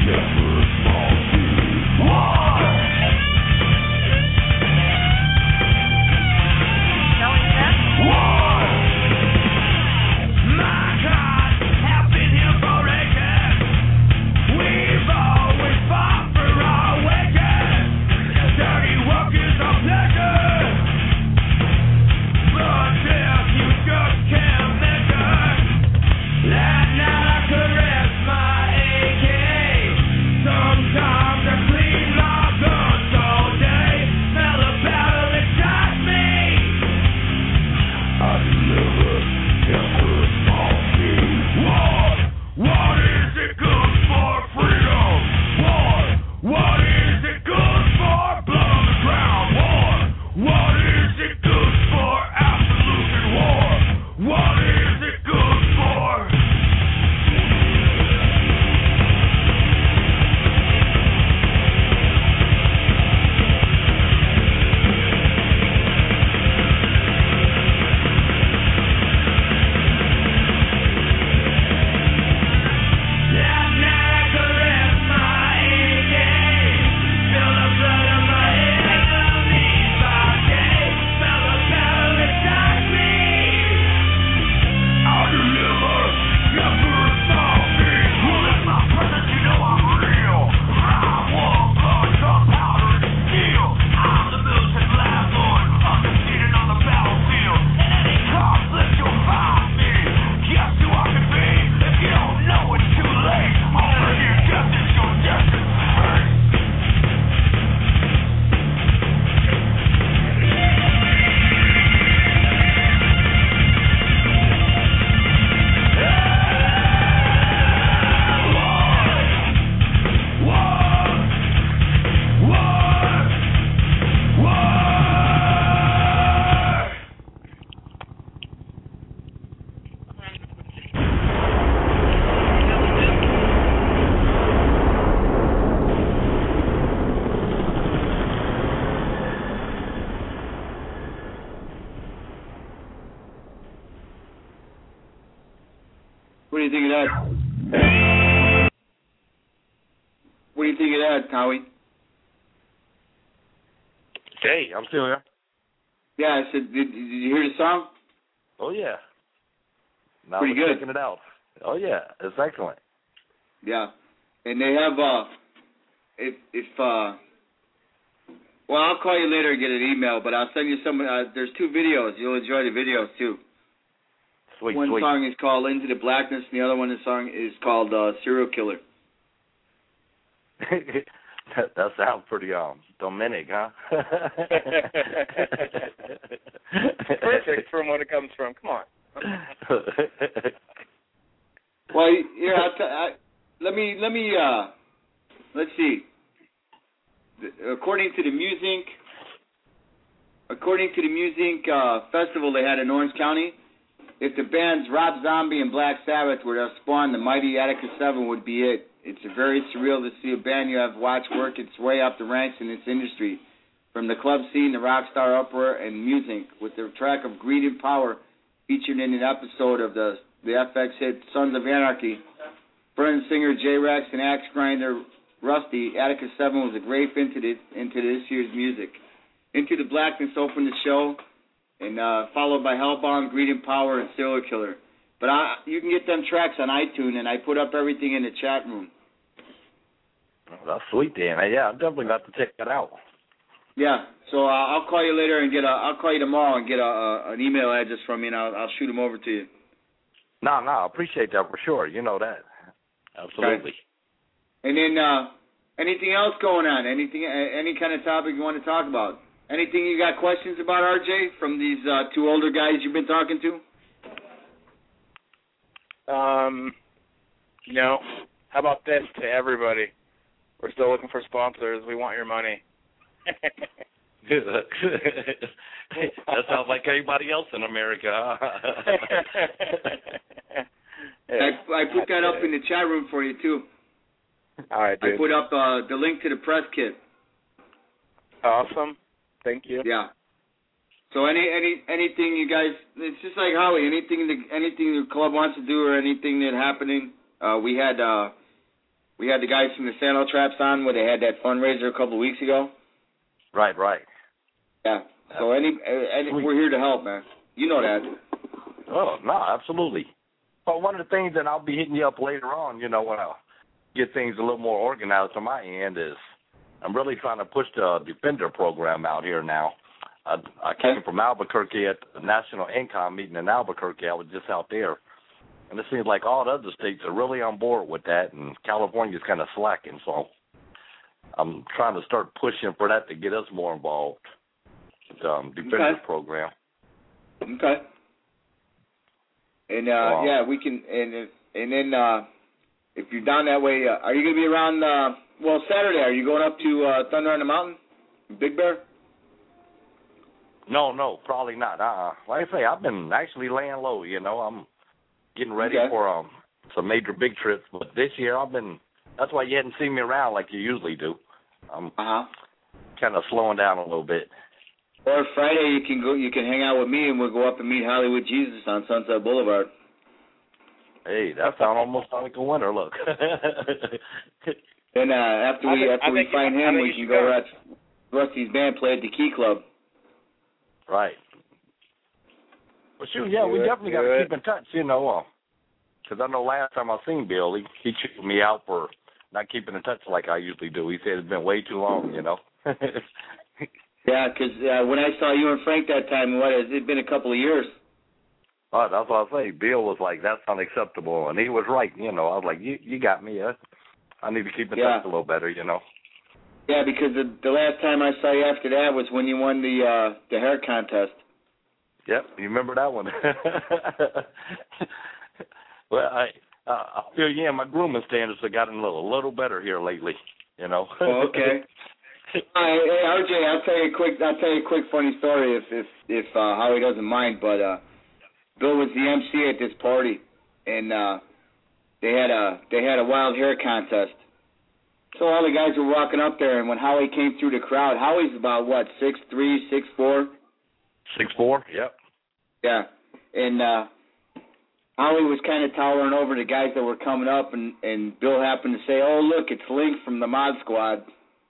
Speaker 2: What do you think of that? What do you think of that, Howie?
Speaker 6: Hey, I'm still here.
Speaker 2: Yeah, I said, did you hear the song?
Speaker 6: Oh, yeah. Now
Speaker 2: Pretty
Speaker 6: we're
Speaker 2: good.
Speaker 6: checking it out. Oh, yeah. It's excellent.
Speaker 2: Yeah. And they have, well, I'll call you later and get an email, but I'll send you some, there's 2 videos. You'll enjoy the videos, too.
Speaker 6: Sweet,
Speaker 2: One
Speaker 6: sweet.
Speaker 2: song is called Into the Blackness, and the other song is called Serial Killer.
Speaker 6: That sounds pretty Dominic, huh?
Speaker 4: Perfect from what it comes from. Come on.
Speaker 2: Well, here let's see. According to the Music Festival they had in Orange County, if the bands Rob Zombie and Black Sabbath were to spawn, the mighty Attica 7 would be it. It's very surreal to see a band you have watched work its way up the ranks in this industry, from the club scene to rock star opera and music, with the track of Greed and Power featured in an episode of the FX hit Sons of Anarchy. Burn singer J-Rex and axe grinder Rusty, Attica 7 was a great into this year's music. Into the Blackness opened the show, and followed by Hellbound, Greed and Power, and Serial Killer. But you can get them tracks on iTunes, and I put up everything in the chat room.
Speaker 6: Oh, that's sweet, Dan. Yeah, I'm definitely got to check that out.
Speaker 2: Yeah, so I'll call you later and I'll call you tomorrow and get an email address from you, and I'll shoot them over to you.
Speaker 6: No, I appreciate that for sure. You know that. Absolutely.
Speaker 2: Okay. And then anything else going on? Any kind of topic you want to talk about? Anything you got questions about, RJ, from these 2 older guys you've been talking to?
Speaker 4: No. How about this to everybody? We're still looking for sponsors. We want your money.
Speaker 6: That sounds like anybody else in America.
Speaker 2: I put that up in the chat room for you, too.
Speaker 4: All right, dude.
Speaker 2: I put up the link to the press kit.
Speaker 4: Awesome. Thank you.
Speaker 2: Yeah. So anything you guys, it's just like Howie, anything the club wants to do or anything that happening. We had we had the guys from the Sandal Traps on where they had that fundraiser a couple of weeks ago.
Speaker 6: Right.
Speaker 2: Yeah. So we're here to help, man. You know that.
Speaker 6: Oh, no, absolutely. But one of the things that I'll be hitting you up later on, when I get things a little more organized on my end, is I'm really trying to push the Defender program out here now. I came from Albuquerque at the National Income meeting in Albuquerque. I was just out there. And it seems like all the other states are really on board with that, and California's kind of slacking. So I'm trying to start pushing for that to get us more involved with the Defender program.
Speaker 2: Okay. And, we can, and then if you're down that way, are you going to be around, Saturday, are you going up to Thunder on the Mountain, Big Bear?
Speaker 6: No, probably not. Like I say, I've been actually laying low, I'm getting ready for some major big trips. But this year that's why you hadn't seen me around like you usually do. I'm kind of slowing down a little bit.
Speaker 2: Or Friday you can hang out with me and we'll go up and meet Hollywood Jesus on Sunset Boulevard.
Speaker 6: Hey, that sounds almost like a winner, look.
Speaker 2: Then after we find him, we can go at Rusty's band, play at the Key Club.
Speaker 6: Right. Well, shoot, we definitely got to keep in touch, because I know last time I seen Bill, he chewed me out for not keeping in touch like I usually do. He said it's been way too long,
Speaker 2: Yeah, because when I saw you and Frank that time, has it been a couple of years?
Speaker 6: Oh, that's what I say. Bill was like, that's unacceptable, and he was right. I was like, you got me. I need to keep in touch a little better,
Speaker 2: Yeah, because the last time I saw you after that was when you won the hair contest.
Speaker 6: Yep, you remember that one. Well, I feel my grooming standards have gotten a little better here lately.
Speaker 2: Oh, okay. Hey, RJ, I'll tell you a quick funny story if Howie doesn't mind. But Bill was the MC at this party, and they had a wild hair contest. So all the guys were walking up there, and when Howie came through the crowd, Howie's about 6'3", 6'4".
Speaker 6: 6'4", yep.
Speaker 2: Yeah, and Howie was kind of towering over the guys that were coming up, and Bill happened to say, "Oh, look, it's Link from the Mod Squad."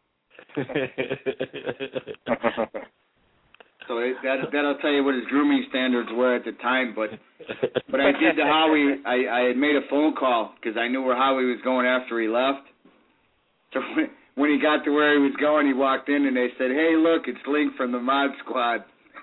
Speaker 2: So that'll tell you what his grooming standards were at the time. But I did to Howie. I had made a phone call because I knew where Howie was going after he left. So when he got to where he was going, he walked in and they said, "Hey, look, it's Link from the Mod Squad."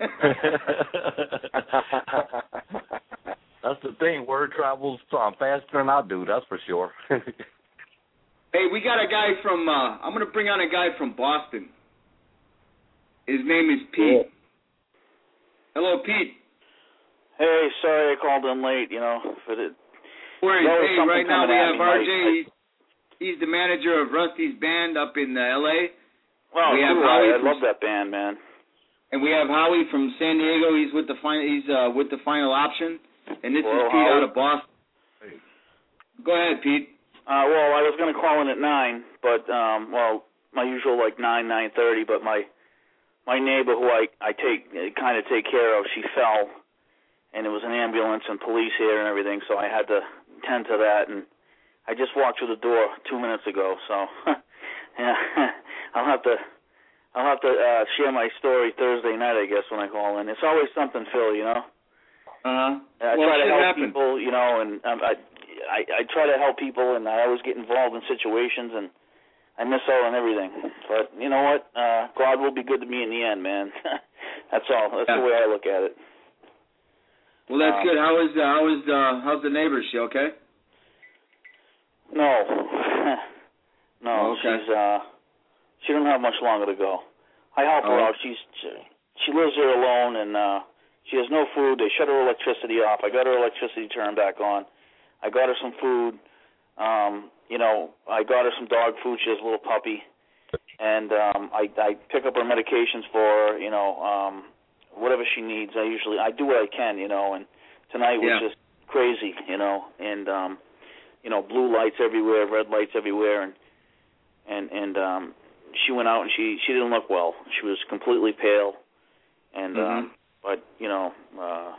Speaker 6: That's the thing. Word travels faster than I do. That's for sure.
Speaker 2: Hey, we got a guy from. I'm going to bring on a guy from Boston. His name is Pete. Hello, Pete.
Speaker 9: Hey, sorry I called in late. For the.
Speaker 2: Hey, right now we have RJ. He's the manager of Rusty's band up in L.A.
Speaker 9: Well,
Speaker 2: we have
Speaker 9: Howie. I love that band, man.
Speaker 2: And we have Howie from San Diego. He's with the Final Option, and this is Pete
Speaker 9: Howie.
Speaker 2: out of Boston. Hey. Go ahead, Pete.
Speaker 9: Well, I was going to call in at 9, but my usual 9:30. But my neighbor, who I kind of take care of, she fell, and there was an ambulance and police here and everything, so I had to tend to that. And I just walked through the door 2 minutes ago, so yeah, I'll have to share my story Thursday night, I guess, when I call in. It's always something, Phil, I try to help people, and I try to help people, and I always get involved in situations, and I miss out on everything. But you know what? God will be good to me in the end, man. That's all. That's the way I look at it.
Speaker 2: Well, that's good. How's the neighbor? Is she okay?
Speaker 9: No. No,
Speaker 2: okay.
Speaker 9: She doesn't have much longer to go. I help her out. She lives there alone, and she has no food. They shut her electricity off. I got her electricity turned back on. I got her some food. I got her some dog food. She has a little puppy. And I pick up her medications for her, whatever she needs. I do what I can, and tonight was just crazy, and blue lights everywhere, red lights everywhere, and she went out and she didn't look well. She was completely pale, and but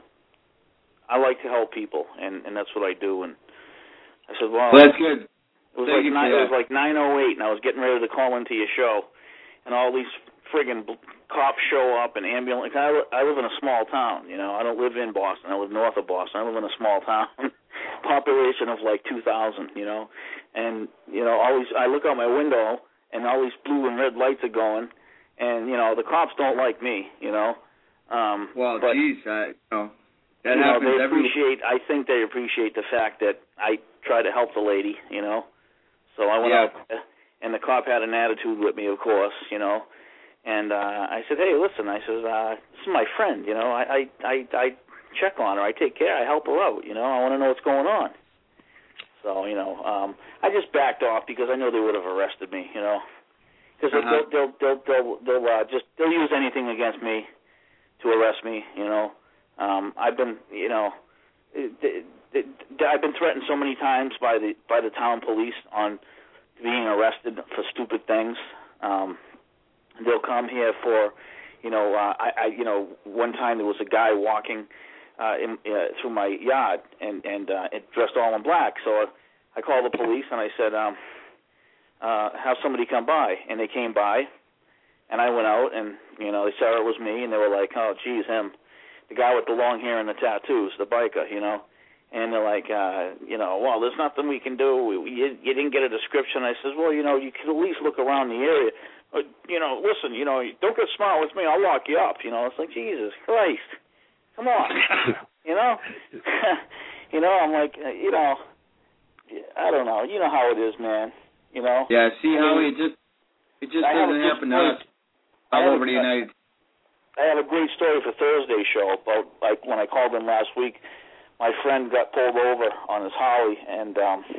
Speaker 9: I like to help people, and that's what I do. And I said, well,
Speaker 2: that's good.
Speaker 9: It was like 9:08, and I was getting ready to call into your show, and all these friggin' cops show up and ambulance. I live in a small town, you know. I don't live in Boston. I live north of Boston. I live in a small town, population of like 2,000, you know. And you know, I look out my window, and all these blue and red lights are going, and you know, the cops don't like me, you know. But,
Speaker 2: geez, that
Speaker 9: you know, they appreciate. I think they appreciate the fact that I try to help the lady, you know. So I went out, and the cop had an attitude with me, of course, you know. And I said, hey, listen, I said, this is my friend, you know. I check on her, I take care, I help her out, you know. I want to know what's going on. So, you know, I just backed off because I know they would have arrested me, you know. Because they'll use anything against me to arrest me, you know. I've been, you know, I've been threatened so many times by the town police on being arrested for stupid things. They'll come here for, you know, you know, one time there was a guy walking through my yard and dressed all in black. So I called the police and I said, have somebody come by, and they came by, and I went out and, you know, they saw it was me, and they were like, oh, geez, him. The guy with the long hair and the tattoos, the biker, you know. And they're like, you know, well, there's nothing we can do. You didn't get a description. I says, well, you know, you could at least look around the area. You know, listen, you know, don't get smart with me. I'll lock you up. You know, it's like, Jesus Christ. Come on. You know? You know, I'm like, you know, I don't know. You know how it is, man. You know?
Speaker 2: Yeah, see how it just doesn't happen to us all over the United States.
Speaker 9: I have a great story for Thursday's show about, like, when I called in last week, my friend got pulled over on his Harley, and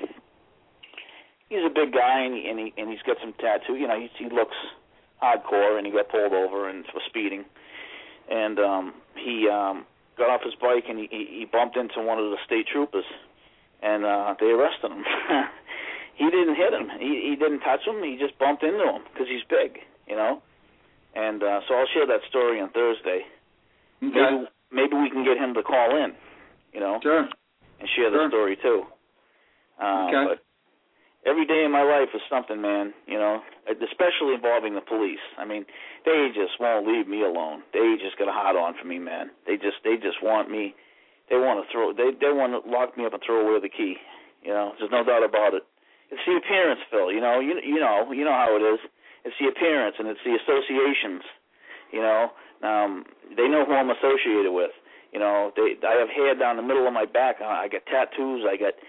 Speaker 9: he's a big guy, and he's got some tattoo. You know, he looks hardcore, and he got pulled over and for speeding. And he got off his bike, and he bumped into one of the state troopers, and they arrested him. He didn't hit him. He didn't touch him. He just bumped into him because he's big, you know. And so I'll share that story on Thursday.
Speaker 2: Okay.
Speaker 9: Maybe we can get him to call in, you know,
Speaker 2: sure,
Speaker 9: and share the story too.
Speaker 2: Okay.
Speaker 9: But every day in my life is something, man, you know, especially involving the police. I mean, they just won't leave me alone. They just got a hard on for me, man. They just want me. They want to lock me up and throw away the key. You know, there's no doubt about it. It's the appearance, Phil. You know how it is. It's the appearance, and it's the associations, you know. They know who I'm associated with. You know, I have hair down the middle of my back. I got tattoos. I got,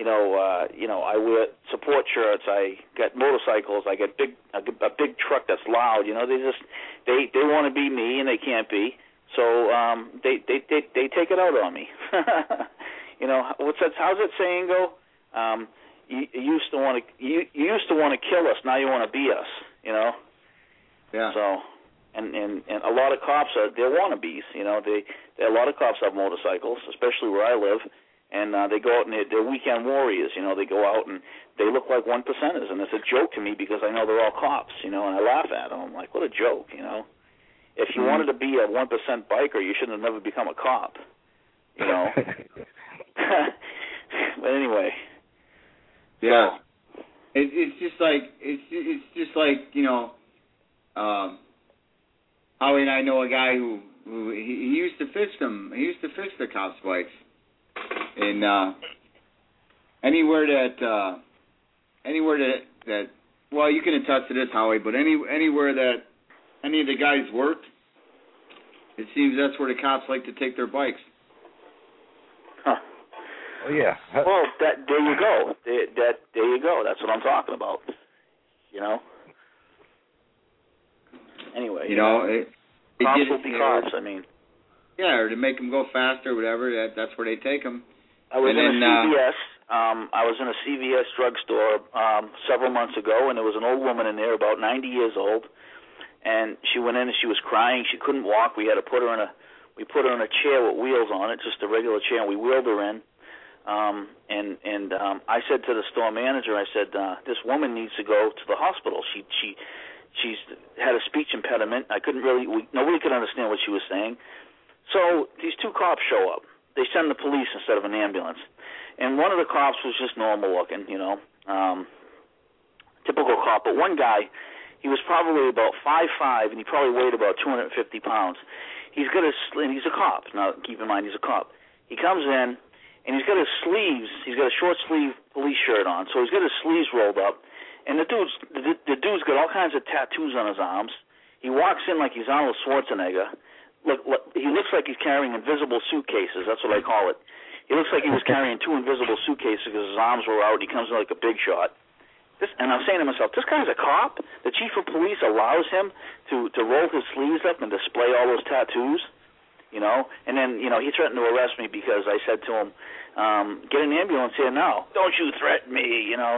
Speaker 9: I wear support shirts. I got motorcycles. I got a big truck that's loud. You know, they want to be me, and they can't be. So they take it out on me. You know, how's that saying go? You used to want to kill us. Now you want to be us. You know.
Speaker 2: Yeah.
Speaker 9: So, and a lot of cops they're wannabes. You know, a lot of cops have motorcycles, especially where I live, and they go out and they're weekend warriors. You know, they go out and they look like 1%ers, and it's a joke to me because I know they're all cops. You know, and I laugh at them. I'm like, what a joke. You know, if you wanted to be a 1% biker, you should have never become a cop. You know. But anyway.
Speaker 2: Yeah. It's just like you know, Howie and I know a guy who he used to fix them. He used to fix the cops' bikes, and anywhere that well, you can attest to this, Howie, but anywhere that any of the guys worked, it seems that's where the cops like to take their bikes.
Speaker 6: Oh, yeah.
Speaker 9: Well, there you go. There you go. That's what I'm talking about. You know. Anyway.
Speaker 2: You know,
Speaker 9: cops will be cops. I mean.
Speaker 2: Yeah, or to make them go faster, or whatever. That's where they take them.
Speaker 9: I was in a CVS. I was in a CVS drugstore several months ago, and there was an old woman in there, about 90 years old, and she went in and she was crying. She couldn't walk. We had to put her in a chair with wheels on it, just a regular chair, and we wheeled her in. I said to the store manager, I said, this woman needs to go to the hospital. She's had a speech impediment. Nobody could understand what she was saying. So these two cops show up. They send the police instead of an ambulance. And one of the cops was just normal looking, you know. typical cop. But one guy, he was probably about 5'5", and he probably weighed about 250 pounds. He's got and he's a cop. Now, keep in mind, he's a cop. He comes in, and he's got his sleeves. He's got a short sleeve police shirt on, so he's got his sleeves rolled up. And the dude's got all kinds of tattoos on his arms. He walks in like he's Arnold Schwarzenegger. Look, he looks like he's carrying invisible suitcases. That's what I call it. He looks like he was carrying 2 invisible suitcases because his arms were out. He comes in like a big shot. And I'm saying to myself, this guy's a cop? The chief of police allows him to roll his sleeves up and display all those tattoos? You know? And then, you know, he threatened to arrest me because I said to him, get an ambulance here now. Don't you threaten me, you know?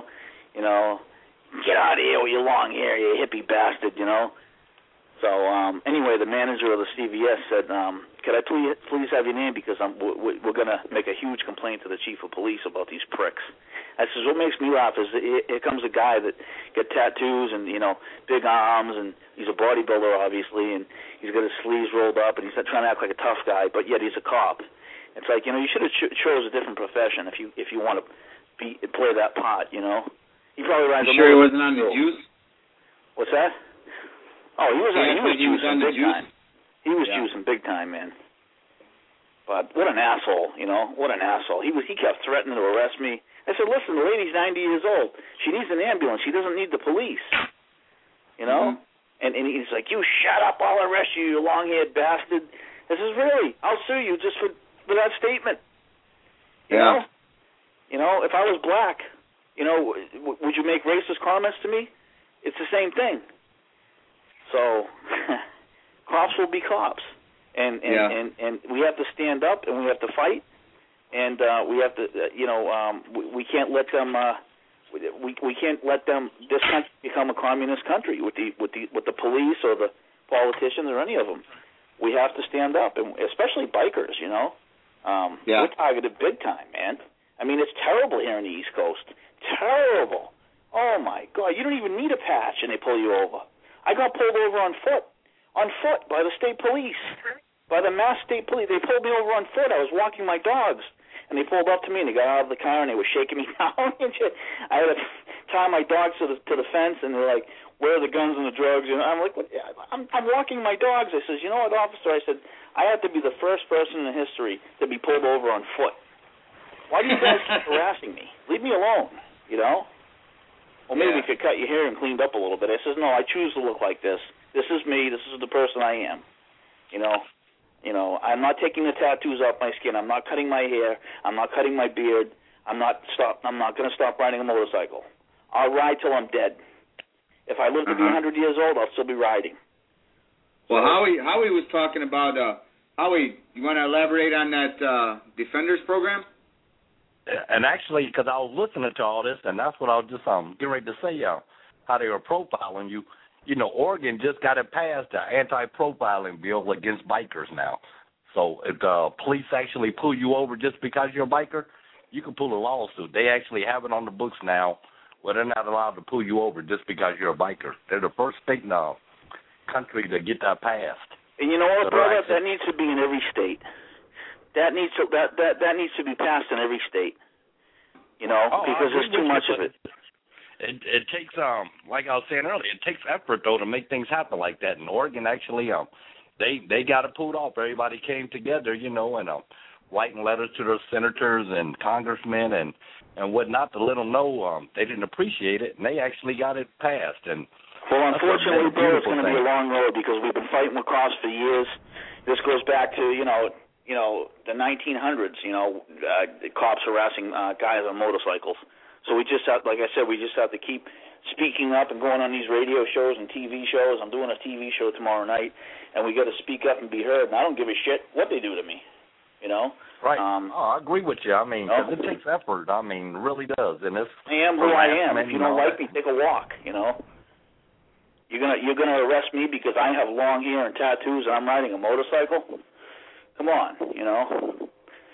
Speaker 9: Get out of here with your long hair, you hippie bastard, you know? So, anyway, the manager of the CVS said, could I please have your name because we're going to make a huge complaint to the chief of police about these pricks. I says, what makes me laugh is here comes a guy that got tattoos and, you know, big arms, and he's a bodybuilder, obviously, and he's got his sleeves rolled up, and he's not trying to act like a tough guy, but yet he's a cop. It's like, you know, you should have chose a different profession if you want to play that part, you know. He probably rides
Speaker 2: sure he wasn't on the juice?
Speaker 9: What's that? Oh, he was juicing big time. He was
Speaker 2: Yeah.
Speaker 9: juicing big time, man. But what an asshole, you know? What an asshole. He kept threatening to arrest me. I said, listen, the lady's 90 years old. She needs an ambulance. She doesn't need the police. You know? Mm-hmm. And he's like, you shut up, I'll arrest you, you long-haired bastard. I says, really? I'll sue you just for that statement. You know? You know, if I was black, you know, would you make racist comments to me? It's the same thing. So, cops will be cops. And we have to stand up and we have to fight. And we have to, we can't let them. We can't let them. This country become a communist country with the police or the politicians or any of them. We have to stand up, and especially bikers. You know, we're targeted big time, man. I mean, it's terrible here on the East Coast. Terrible. Oh my God, you don't even need a patch, and they pull you over. I got pulled over on foot by the state police. By the Mass State Police. They pulled me over on foot. I was walking my dogs. And they pulled up to me, and they got out of the car, and they were shaking me down. I had to tie my dogs to the fence, and they're like, where are the guns and the drugs? And I'm like, what? I'm walking my dogs. I says, you know what, officer? I said, I have to be the first person in history to be pulled over on foot. Why do you guys keep harassing me? Leave me alone, you know? Well, maybe we could cut your hair and cleaned up a little bit. I says, no, I choose to look like this. This is me. This is the person I am, you know? You know, I'm not taking the tattoos off my skin. I'm not cutting my hair. I'm not cutting my beard. I'm not going to stop riding a motorcycle. I'll ride till I'm dead. If I live to be 100 years old, I'll still be riding.
Speaker 2: Well, Howie was talking about Howie. You want to elaborate on that Defenders program?
Speaker 6: And actually, because I was listening to all this, and that's what I was just getting ready to say, how they were profiling you. You know, Oregon just got it passed, the anti-profiling bill against bikers now. So if the police actually pull you over just because you're a biker, you can pull a lawsuit. They actually have it on the books now where they're not allowed to pull you over just because you're a biker. They're the first state in the country to get that passed.
Speaker 9: And you know what, brother? That needs to be in every state. That needs to be passed in every state. You know, because there's too much of it.
Speaker 6: It takes, like I was saying earlier, it takes effort, though, to make things happen like that. And Oregon actually, they got it pulled off. Everybody came together, you know, and writing letters to their senators and congressmen and whatnot to let them know they didn't appreciate it, and they actually got it passed. And
Speaker 9: well, unfortunately, Bill, it's going to be a long road because we've been fighting with cops for years. This goes back to, you know, the 1900s, you know, cops harassing guys on motorcycles. So we just have, like I said, we just have to keep speaking up and going on these radio shows and TV shows. I'm doing a TV show tomorrow night, and we got to speak up and be heard. And I don't give a shit what they do to me, you know.
Speaker 6: Right. I agree with you. I mean, cause it takes effort. I mean, it really does. And it's
Speaker 9: I am who I am. If you don't like me, take a walk. You know. You're gonna arrest me because I have long hair and tattoos and I'm riding a motorcycle? Come on, you know.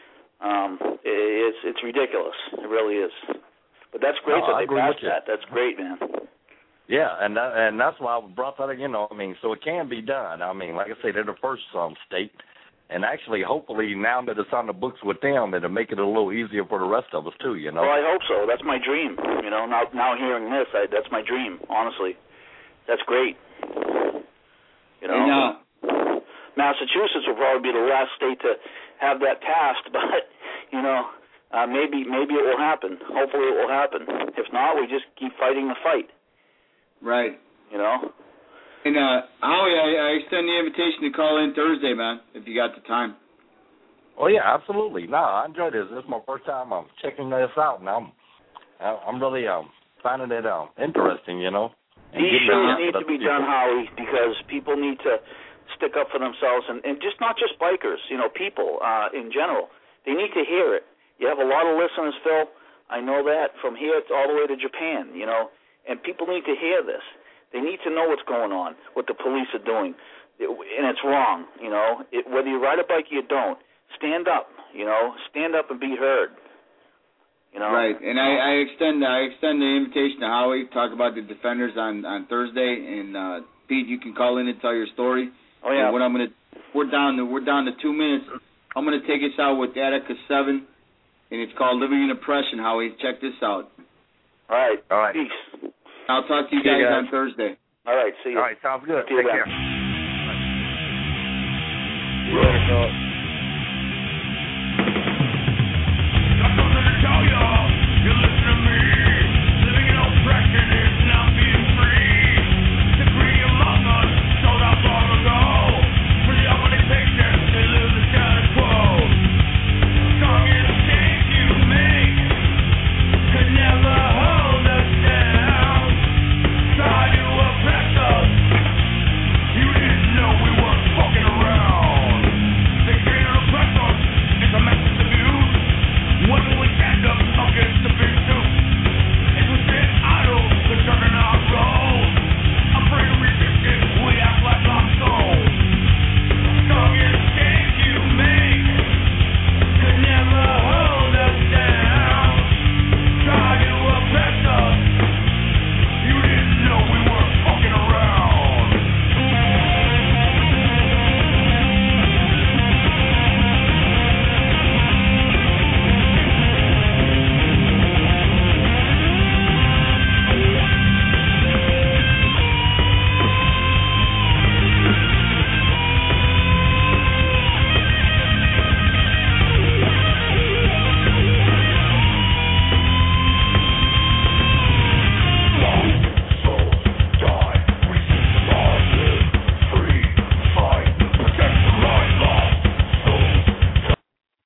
Speaker 9: It's ridiculous. It really is. But that's great that they passed that. That's great, man.
Speaker 6: Yeah, and that's why I brought that, you know, I mean, so it can be done. I mean, like I say, they're the first state, And actually, hopefully, now that it's on the books with them, it'll make it a little easier for the rest of us, too, you know?
Speaker 9: Well, I hope so. That's my dream. You know, now hearing this, that's my dream, honestly. That's great. You know?
Speaker 2: And,
Speaker 9: Massachusetts will probably be the last state to have that passed, but, you know, maybe it will happen. Hopefully it will happen. If not, we just keep fighting the fight.
Speaker 2: Right.
Speaker 9: You know?
Speaker 2: And, Howie, I extend the invitation to call in Thursday, man, if you got the time.
Speaker 6: Oh, yeah, absolutely. No, I enjoyed this. This is my first time checking this out, and I'm really finding it interesting, you know?
Speaker 9: These shows need to be done, Howie, because people need to stick up for themselves, and just not just bikers, you know, people in general. They need to hear it. You have a lot of listeners, Phil. I know that, from here all the way to Japan, you know, and people need to hear this. They need to know what's going on, what the police are doing, and it's wrong, you know. Whether you ride a bike or you don't, stand up, you know. Stand up and be heard, you know.
Speaker 2: Right, and I extend the invitation to Howie. Talk about the Defenders on Thursday, and Pete, you can call in and tell your story.
Speaker 9: Oh yeah.
Speaker 2: And we're down to 2 minutes. I'm gonna take us out with Attica 7, and it's called "Living in Oppression." Howie, check this out.
Speaker 9: All right.
Speaker 2: Peace. I'll talk to you guys on Thursday.
Speaker 9: All right, see you.
Speaker 6: All right, sounds good.
Speaker 9: Take
Speaker 6: care.
Speaker 9: Bye.